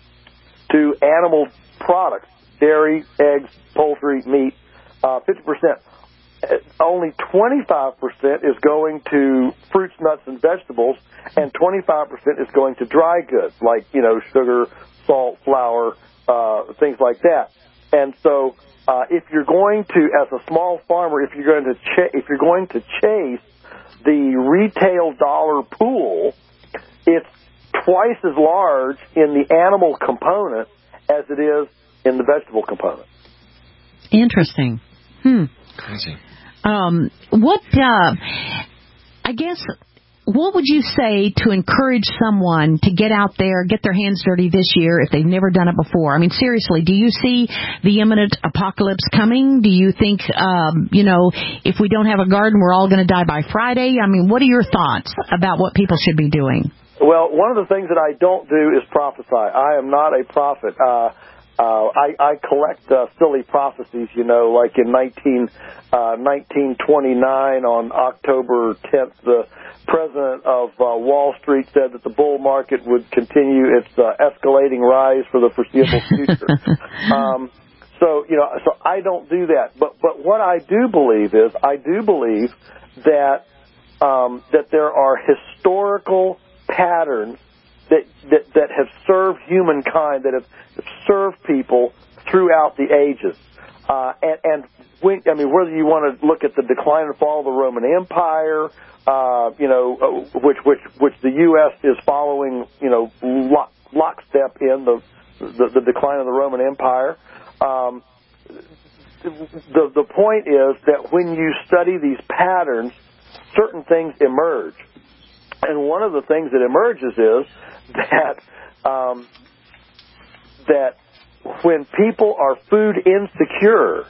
to animal products, dairy, eggs, poultry, meat, uh, fifty percent. Only twenty-five percent is going to fruits, nuts, and vegetables, and twenty-five percent is going to dry goods, like, you know, sugar, salt, flour, uh, things like that. And so uh, if you're going to, as a small farmer, if you're going to ch- if you're going to chase the retail dollar pool, it's twice as large in the animal component as it is in the vegetable component. Interesting. Hmm. Crazy. Um, what, uh, I guess, what would you say to encourage someone to get out there, get their hands dirty this year if they've never done it before? I mean, seriously, do you see the imminent apocalypse coming? Do you think, um, you know, if we don't have a garden, we're all going to die by Friday? I mean, what are your thoughts about what people should be doing? Well, one of the things that I don't do is prophesy. I am not a prophet. Uh, uh, I, I collect uh, silly prophecies, you know, like in nineteen, uh, nineteen twenty-nine on October tenth, the president of uh, Wall Street said that the bull market would continue its uh, escalating rise for the foreseeable future. um, so, you know, so I don't do that. But but what I do believe is I do believe that um, that there are historical patterns that, that that have served humankind, that have served people throughout the ages. Uh, and and when, I mean, whether you want to look at the decline and fall of the Roman Empire, uh, you know, which which which the U S is following, you know, lock, lockstep in the, the the decline of the Roman Empire. Um, the the point is that when you study these patterns, certain things emerge. And one of the things that emerges is that um, that when people are food insecure,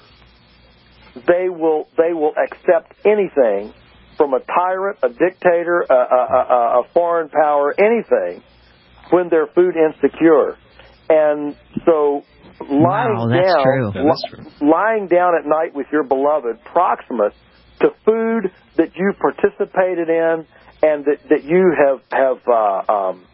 they will they will accept anything from a tyrant, a dictator, a, a, a, a foreign power, anything, when they're food insecure. And so lying wow, that's down, true. Yeah, that's true. lying down at night with your beloved, proximate to food that you participated in and that, that you have have uh, um,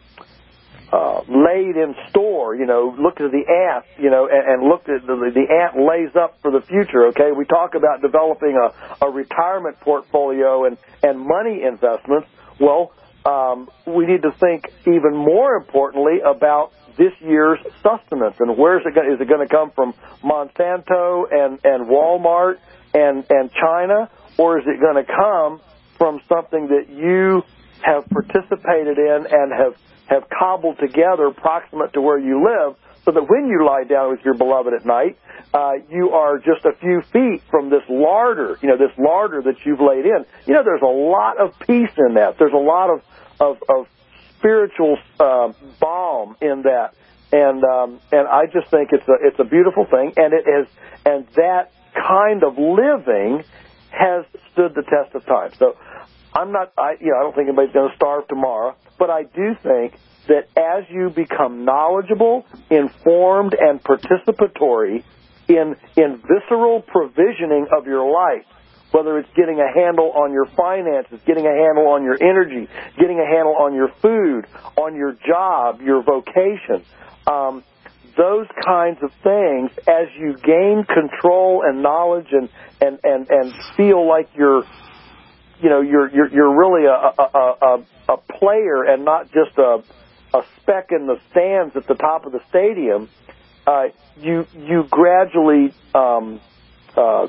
uh, laid in store. You know, look at the ant. You know, and, and look at the, the ant lays up for the future. Okay, we talk about developing a, a retirement portfolio and and money investments. Well, um, we need to think even more importantly about this year's sustenance and where is it going, is it going to come from Monsanto and and Walmart and and China, or is it going to come from something that you have participated in and have, have cobbled together proximate to where you live, so that when you lie down with your beloved at night, uh, you are just a few feet from this larder, you know, this larder that you've laid in. You know, there's a lot of peace in that. There's a lot of, of, of spiritual uh, balm in that. And um, and I just think it's a it's a beautiful thing, and it is, and that kind of living has stood the test of time. So I'm not, I, you know, I don't think anybody's going to starve tomorrow, but I do think that as you become knowledgeable, informed, and participatory in, in visceral provisioning of your life, whether it's getting a handle on your finances, getting a handle on your energy, getting a handle on your food, on your job, your vocation, um, those kinds of things, as you gain control and knowledge and, and, and, and feel like you're, you know, you're you're you're really a a, a, a player and not just a a speck in the stands at the top of the stadium. Uh, you you gradually um, uh,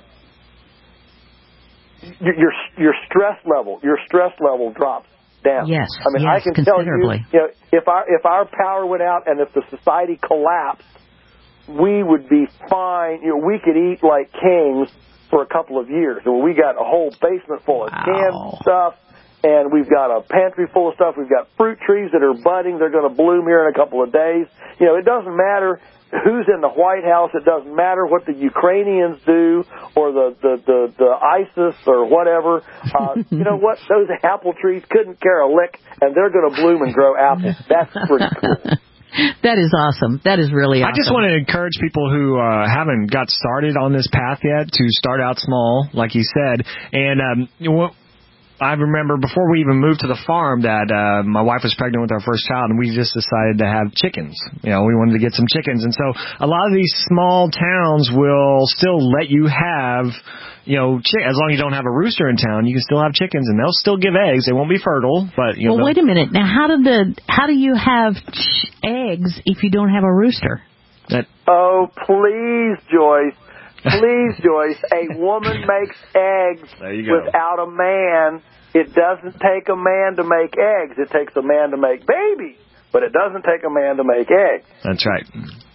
your your stress level your stress level drops down. Yes, I mean, yes, I can tell you, you know, if our if our power went out and if the society collapsed, we would be fine. You know, we could eat like kings for a couple of years. And we got a whole basement full of wow. canned stuff, and we've got a pantry full of stuff. We've got fruit trees that are budding. They're going to bloom here in a couple of days. You know, it doesn't matter who's in the White House. It doesn't matter what the Ukrainians do or the, the, the, the ISIS or whatever. Uh, you know what? Those apple trees couldn't care a lick, and they're going to bloom and grow apples. That's pretty cool. That is awesome. That is really awesome. I just want to encourage people who uh, haven't got started on this path yet to start out small, like you said. And um, you know, I remember before we even moved to the farm that uh, my wife was pregnant with our first child, and we just decided to have chickens. You know, we wanted to get some chickens. And so a lot of these small towns will still let you have, you know, chick- as long as you don't have a rooster in town, you can still have chickens, and they'll still give eggs. They won't be fertile, but, you know. Well, wait a minute. Now, how do the how do you have ch- eggs if you don't have a rooster? That- oh, please, Joyce. Please, Joyce. A woman makes eggs without a man. It doesn't take a man to make eggs. It takes a man to make babies, but it doesn't take a man to make eggs. That's right.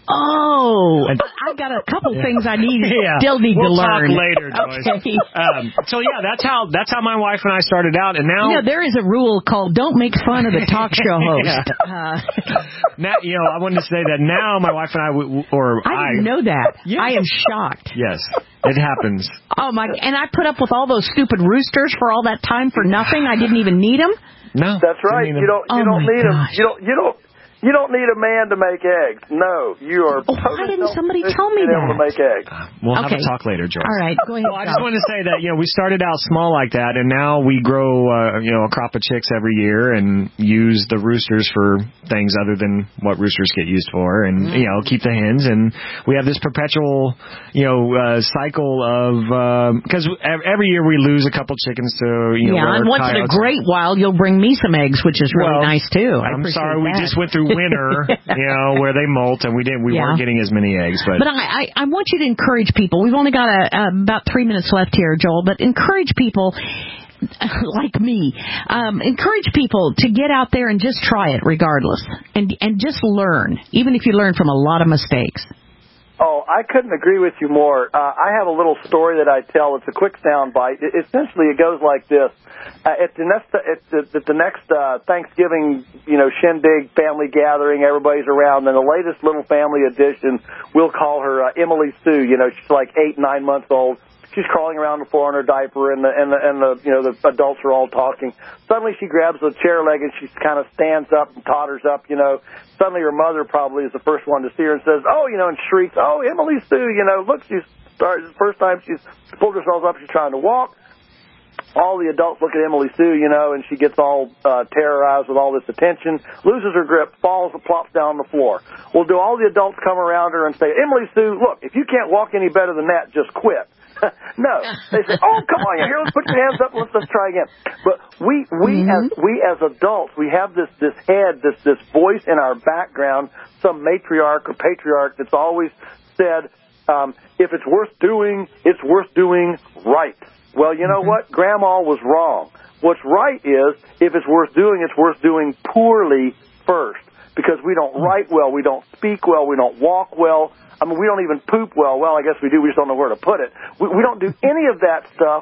Oh, I've got a couple things I need yeah. still need we'll to learn. Talk later, Joyce. Okay. Um, so yeah, that's how that's how my wife and I started out, and now you know there is a rule called "Don't make fun of the talk show host." yeah. uh, now, you know, I wanted to say that now my wife and I, w- or I didn't I, know that. Yes. I am shocked. Yes, it happens. Oh my! And I put up with all those stupid roosters for all that time for nothing. I didn't even need them. No, that's right. You don't. You oh don't need them. gosh. You don't. You don't. You don't need a man to make eggs. No, you are. Oh, why didn't somebody tell me that? Able to make eggs. We'll okay. have a talk later, Joyce. All right, go ahead. Well, I just wanted to say that, you know, we started out small like that, and now we grow, uh, you know, a crop of chicks every year and use the roosters for things other than what roosters get used for, and, mm-hmm. you know, keep the hens. And we have this perpetual, you know, uh, cycle of, because um, every year we lose a couple chickens to, you know, yeah, and once in a great while, you'll bring me some eggs, which is really well, nice, too. I I'm sorry, that. we just went through winter. You know, where they molt, and we didn't, we yeah. weren't getting as many eggs. But but I, I, I want you to encourage people. We've only got a, uh, about three minutes left here, Joel. But encourage people like me. Um, encourage people to get out there and just try it, regardless, and and just learn, even if you learn from a lot of mistakes. Oh, I couldn't agree with you more. Uh, I have a little story that I tell. It's a quick sound bite. It, essentially, it goes like this. Uh, at the next, at the, at the next uh, Thanksgiving, you know, shindig, family gathering, everybody's around. And the latest little family addition, we'll call her uh, Emily Sue. You know, she's like eight, nine months old. She's crawling around the floor in her diaper, and the and the and the you know the adults are all talking. Suddenly, she grabs the chair leg and she kind of stands up and totters up. You know, suddenly her mother probably is the first one to see her and says, "Oh, you know," and shrieks, "Oh, Emily Sue! You know, look, she's started the first time she's pulled herself up. She's trying to walk." All the adults look at Emily Sue, you know, and she gets all uh, terrorized with all this attention, loses her grip, falls and plops down on the floor. Well, do all the adults come around her and say, "Emily Sue, look, if you can't walk any better than that, just quit"? No, they say, "Oh, come on, here, let's put your hands up, let's let's try again." But we we mm-hmm. as we as adults, we have this this head, this this voice in our background, some matriarch or patriarch that's always said, um, "If it's worth doing, it's worth doing right." Well, you know mm-hmm. what? Grandma was wrong. What's right is, if it's worth doing, it's worth doing poorly first, because we don't write well, we don't speak well, we don't walk well. I mean, we don't even poop well. Well, I guess we do. We just don't know where to put it. We, we don't do any of that stuff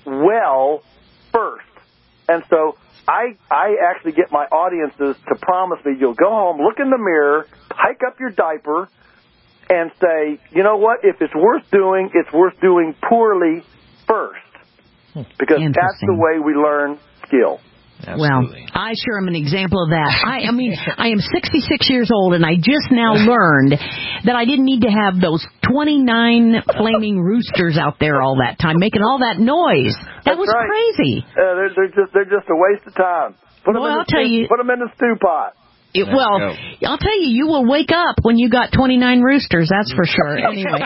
well first. And so I I actually get my audiences to promise me, you'll go home, look in the mirror, hike up your diaper, and say, you know what? If it's worth doing, it's worth doing poorly first. Because that's the way we learn skill. Absolutely. Well, I sure am an example of that. I, I mean, I am sixty-six years old, and I just now learned that I didn't need to have those twenty-nine flaming roosters out there all that time, making all that noise. That That's was right. crazy. Uh, they're, they're just they're just a waste of time. Put well, them in I'll the tell stew, you. Put them in the stew pot. It, well, I'll tell you, you will wake up when you got twenty-nine roosters, that's for sure. Anyway.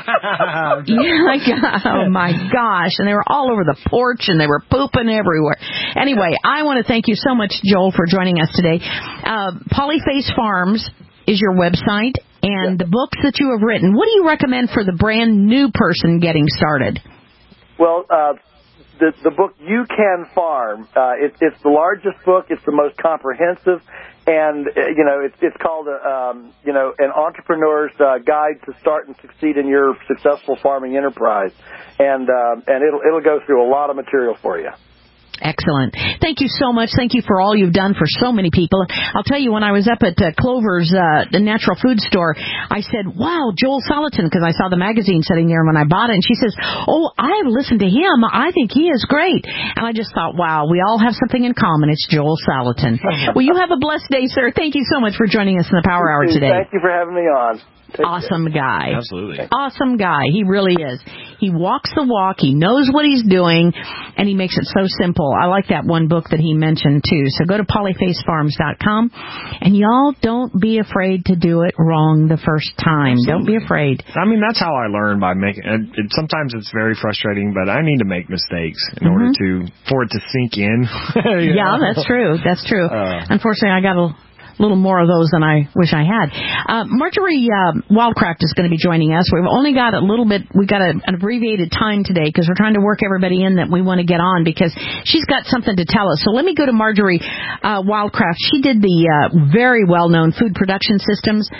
yeah, like, oh, my gosh. And they were all over the porch, and they were pooping everywhere. Anyway, I want to thank you so much, Joel, for joining us today. Uh, Polyface Farms is your website, and yeah. the books that you have written. What do you recommend for the brand new person getting started? Well, uh, the, the book You Can Farm, uh, it, it's the largest book. It's the most comprehensive. And, you know, it's, it's called, a, um, you know, an entrepreneur's uh, guide to start and succeed in your successful farming enterprise. And, uh, and it'll, it'll go through a lot of material for you. Excellent. Thank you so much. Thank you for all you've done for so many people. I'll tell you, when I was up at uh, Clover's, uh, the natural food store, I said, wow, Joel Salatin, because I saw the magazine sitting there when I bought it. And she says, oh, I've listened to him. I think he is great. And I just thought, wow, we all have something in common. It's Joel Salatin. Well, you have a blessed day, sir. Thank you so much for joining us in the Power Hour today. Thank you for having me on. Take awesome care. guy. Absolutely. Awesome guy. He really is. He walks the walk. He knows what he's doing, and he makes it so simple. I like that one book that he mentioned, too. So go to polyface farms dot com, and y'all don't be afraid to do it wrong the first time. Absolutely. Don't be afraid. I mean, that's how I learn, by making it. it sometimes it's very frustrating, but I need to make mistakes in mm-hmm. order to for it to sink in. Yeah, that's true. That's true. Uh, Unfortunately, I got a little more of those than I wish I had. Uh, Marjorie uh, Wildcraft is going to be joining us. We've only got a little bit, we've got a, an abbreviated time today because we're trying to work everybody in that we want to get on because she's got something to tell us. So let me go to Marjorie uh, Wildcraft. She did the uh, very well-known Food Production Systems.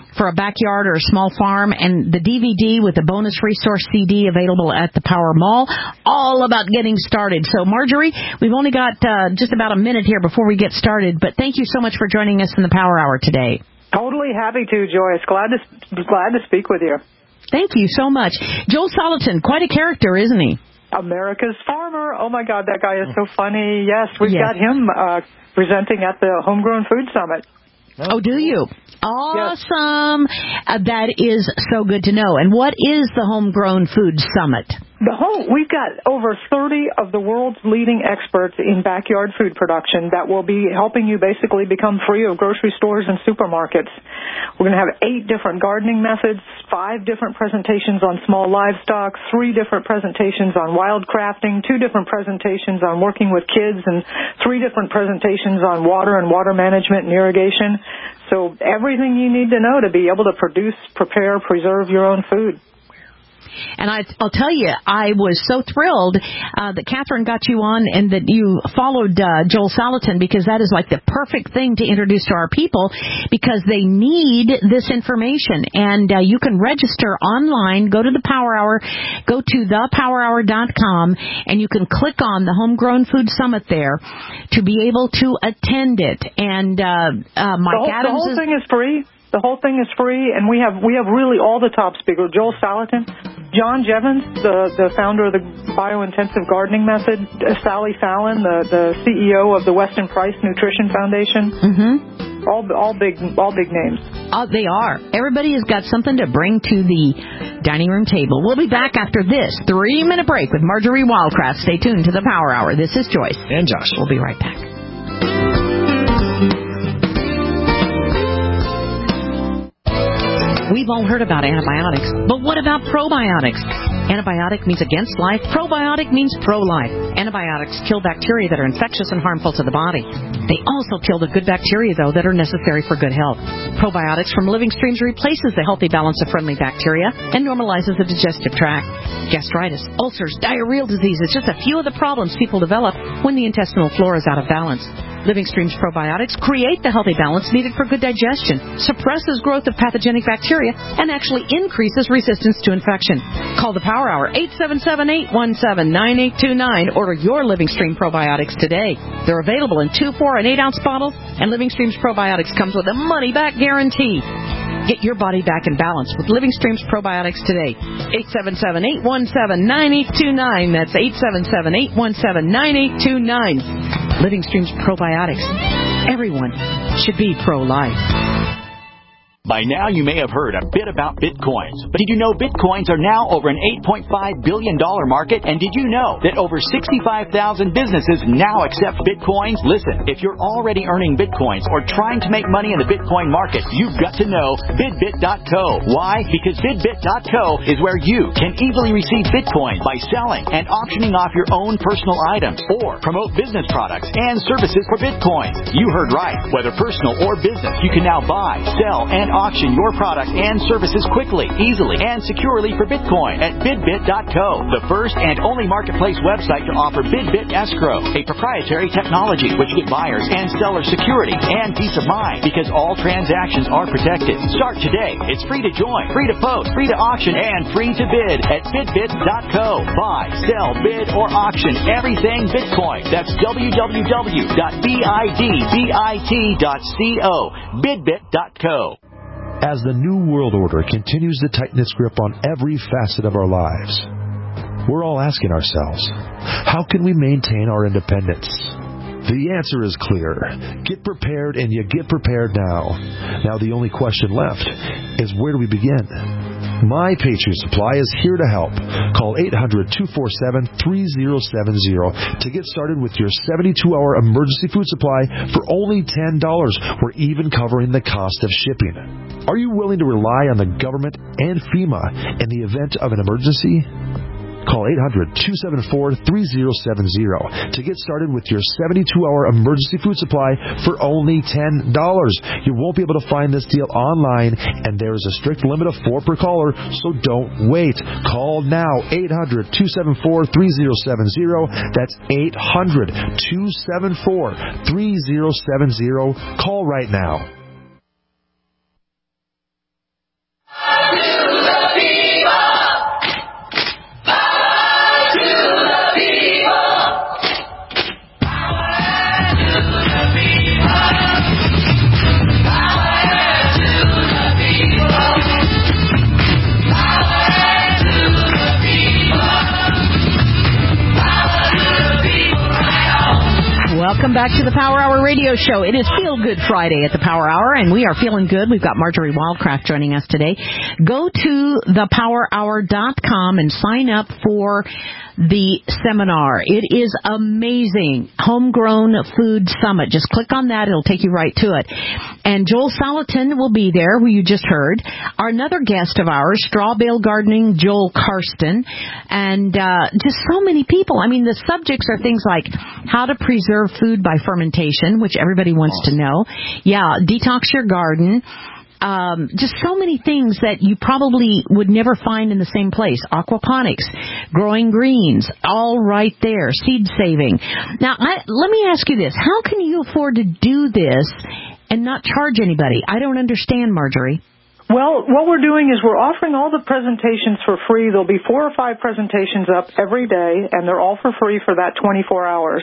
for a backyard or a small farm, and the D V D with the bonus resource C D available at the Power Mall, all about getting started. So, Marjorie, we've only got uh, just about a minute here before we get started, but thank you so much for joining us in the Power Hour today. Totally happy to, Joyce. Glad to glad to speak with you. Thank you so much. Joel Salatin, quite a character, isn't he? America's Farmer. Oh, my God, that guy is so funny. Yes, we've yes. got him uh, presenting at the Homegrown Food Summit. Oh, do you? Awesome. Yes. Uh, that is so good to know. And what is the Homegrown Food Summit? The whole, we've got over thirty of the world's leading experts in backyard food production that will be helping you basically become free of grocery stores and supermarkets. We're going to have eight different gardening methods, five different presentations on small livestock, three different presentations on wild crafting, two different presentations on working with kids, and three different presentations on water and water management and irrigation. So everything you need to know to be able to produce, prepare, preserve your own food. And I, I'll tell you, I was so thrilled uh, that Catherine got you on and that you followed uh, Joel Salatin, because that is like the perfect thing to introduce to our people, because they need this information. And uh, you can register online, go to the Power Hour, go to the power hour dot com, and you can click on the Homegrown Food Summit there to be able to attend it. And uh, uh, Mike the whole, Adams the whole is... thing is free. The whole thing is free, and we have we have really all the top speakers. Joel Salatin, John Jevons, the, the founder of the Biointensive Gardening Method, uh, Sally Fallon, the, the C E O of the Weston Price Nutrition Foundation. Mm-hmm. All all big all big names. Oh, they are. Everybody has got something to bring to the dining room table. We'll be back after this three-minute break with Marjorie Wildcraft. Stay tuned to the Power Hour. This is Joyce. And Josh. We'll be right back. We've all heard about antibiotics, but what about probiotics? Antibiotic means against life. Probiotic means pro-life. Antibiotics kill bacteria that are infectious and harmful to the body. They also kill the good bacteria, though, that are necessary for good health. Probiotics from Living Streams replaces the healthy balance of friendly bacteria and normalizes the digestive tract. Gastritis, ulcers, diarrheal diseases, just a few of the problems people develop when the intestinal flora is out of balance. Living Streams probiotics create the healthy balance needed for good digestion, suppresses growth of pathogenic bacteria, and actually increases resistance to infection. Call the Power Hour, eight seven seven, eight one seven, nine eight two nine. Order your Living Stream probiotics today. They're available in two, four, and eight ounce bottles, and Living Streams probiotics comes with a money-back guarantee. Get your body back in balance with Living Streams probiotics today. eight seven seven, eight one seven, nine eight two nine. That's eight seven seven, eight one seven, nine eight two nine. Living Streams probiotics. Everyone should be pro-life. By now, you may have heard a bit about Bitcoins. But did you know Bitcoins are now over an eight point five billion dollars market? And did you know that over sixty-five thousand businesses now accept Bitcoins? Listen, if you're already earning Bitcoins or trying to make money in the Bitcoin market, you've got to know Bidbit dot co. Why? Because Bidbit dot co is where you can easily receive Bitcoins by selling and auctioning off your own personal items or promote business products and services for Bitcoins. You heard right. Whether personal or business, you can now buy, sell, and auction your product and services quickly, easily, and securely for Bitcoin at Bidbit dot co, the first and only marketplace website to offer Bidbit Escrow, a proprietary technology which gives buyers and sellers security and peace of mind because all transactions are protected. Start today. It's free to join, free to post, free to auction, and free to bid at Bidbit dot co. Buy, sell, bid, or auction everything Bitcoin. That's w w w dot bidbit dot co. Bidbit dot co. As the New World Order continues to tighten its grip on every facet of our lives, we're all asking ourselves, how can we maintain our independence? The answer is clear. Get prepared, and you get prepared now. Now the only question left is, where do we begin? My Patriot Supply is here to help. Call eight hundred, two four seven, three zero seven zero to get started with your seventy-two hour emergency food supply for only ten dollars. We're even covering the cost of shipping. Are you willing to rely on the government and FEMA in the event of an emergency? Call eight hundred, two seven four, three zero seven zero to get started with your seventy-two hour emergency food supply for only ten dollars. You won't be able to find this deal online, and there is a strict limit of four per caller, so don't wait. Call now, eight hundred, two seven four, three zero seven zero. That's eight hundred, two seven four, three zero seven zero. Call right now. Welcome back to the Power Hour Radio Show. It is Feel Good Friday at the Power Hour, and we are feeling good. We've got Marjorie Wildcraft joining us today. Go to the power hour dot com and sign up for the seminar. It is amazing. Homegrown Food Summit. Just click on that. It'll take you right to it. And Joel Salatin will be there, who you just heard. Our another guest of ours, Straw Bale Gardening, Joel Karsten. And uh, just so many people. I mean, the subjects are things like how to preserve food by fermentation, which everybody wants to know. Yeah, detox your garden. Um, just so many things that you probably would never find in the same place. Aquaponics, growing greens, all right there. Seed saving. Now, I, let me ask you this. How can you afford to do this and not charge anybody? I don't understand, Marjorie. Well, what we're doing is we're offering all the presentations for free. There'll be four or five presentations up every day, and they're all for free for that twenty-four hours.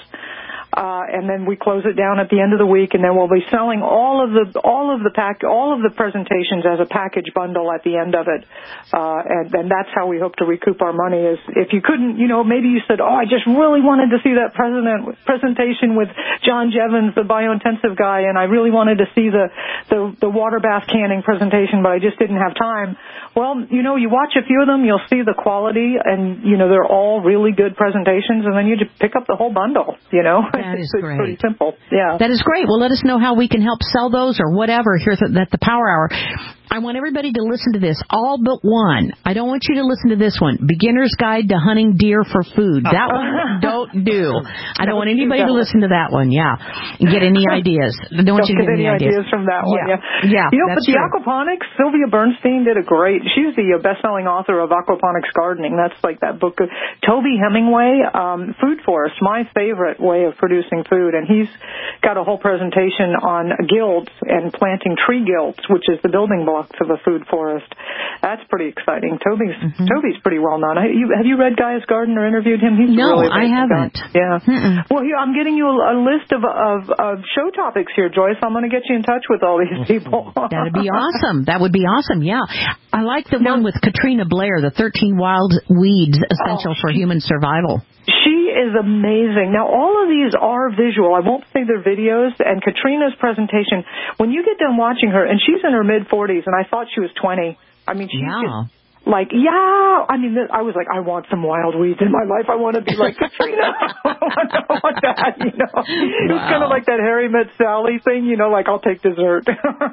Uh, and then we close it down at the end of the week, and then we'll be selling all of the all of the pack all of the presentations as a package bundle at the end of it, uh, and, and that's how we hope to recoup our money. Is if you couldn't, you know, maybe you said, oh, I just really wanted to see that president presentation with John Jevons, the biointensive guy, and I really wanted to see the the, the water bath canning presentation, but I just didn't have time. Well, you know, you watch a few of them, you'll see the quality, and you know they're all really good presentations, and then you just pick up the whole bundle. You know. That is it's great. Pretty simple. Yeah. That is great. Well, let us know how we can help sell those or whatever here at the Power Hour. I want everybody to listen to this, all but one. I don't want you to listen to this one. Beginner's Guide to Hunting Deer for Food. That one, don't do. I don't want anybody to listen to that one, yeah, and get any ideas. I don't want don't you to get get any ideas. ideas from that one, yeah. yeah. Yeah, you know, that's but the true. aquaponics, Sylvia Bernstein did a great, she's the best-selling author of Aquaponics Gardening. That's like that book of Toby Hemingway, um, Food Forest, my favorite way of producing food, and he's got a whole presentation on guilds and planting tree guilds, which is the building blocks of a food forest. That's pretty exciting. Toby's mm-hmm. Toby's pretty well known. Have you, have you read Gaius Garden or interviewed him? He's no, really I haven't. Guy. Yeah. Mm-mm. Well, here I'm getting you a, a list of, of of show topics here, Joyce. I'm going to get you in touch with all these people. That'd be awesome. That would be awesome. Yeah, I like the one with Katrina Blair, the thirteen Wild Weeds Essential oh, for Human Survival. She is amazing. Now, all of these are visual. I won't say they're videos. And Katrina's presentation, when you get done watching her, and she's in her mid-forties, and I thought she was twenty. I mean, she's yeah. just like, yeah. I mean, I was like, I want some wild weeds in my life. I want to be like Katrina. I want that, you know. Wow. It's kind of like that Harry Met Sally thing, you know, like, I'll take dessert.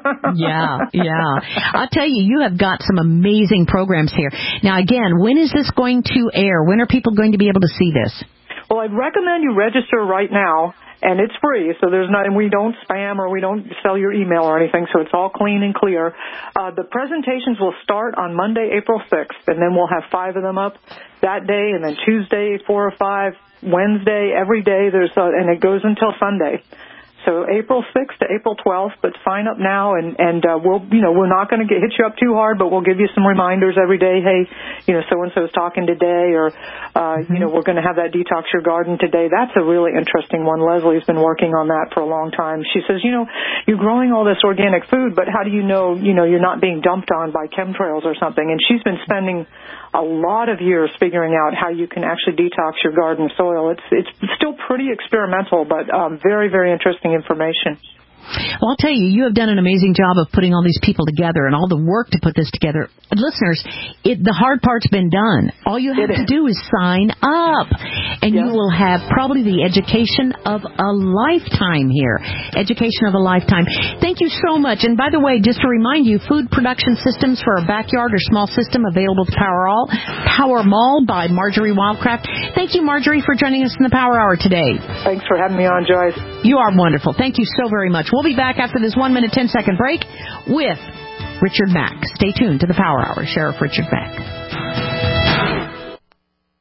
yeah, yeah. I'll tell you, you have got some amazing programs here. Now, again, when is this going to air? When are people going to be able to see this? Well, I'd recommend you register right now. And it's free, so there's not, and we don't spam or we don't sell your email or anything, so it's all clean and clear. Uh, the presentations will start on Monday, April sixth, and then we'll have five of them up that day, and then Tuesday, four or five, Wednesday, every day, there's, a, and it goes until Sunday. So April sixth to April twelfth, but sign up now, and and uh, we'll, you know, we're not going to get hit you up too hard, but we'll give you some reminders every day. Hey, you know, so and so is talking today, or uh, mm-hmm. you know, we're going to have that detox your garden today. That's a really interesting one. Leslie's been working on that for a long time. She says, you know, you're growing all this organic food, but how do you know, you know, you're not being dumped on by chemtrails or something? And she's been spending a lot of years figuring out how you can actually detox your garden soil. It's it's still pretty experimental, but um, very very interesting information. Well, I'll tell you, you have done an amazing job of putting all these people together and all the work to put this together. Listeners, it, the hard part's been done. All you have to do is sign up, and yeah. you will have probably the education of a lifetime here. Education of a lifetime. Thank you so much. And by the way, just to remind you, food production systems for a backyard or small system available to Power All. Power Mall by Marjorie Wildcraft. Thank you, Marjorie, for joining us in the Power Hour today. Thanks for having me on, Joyce. You are wonderful. Thank you so very much. We'll be back after this one minute, ten second break with Richard Mack. Stay tuned to the Power Hour. Sheriff Richard Mack.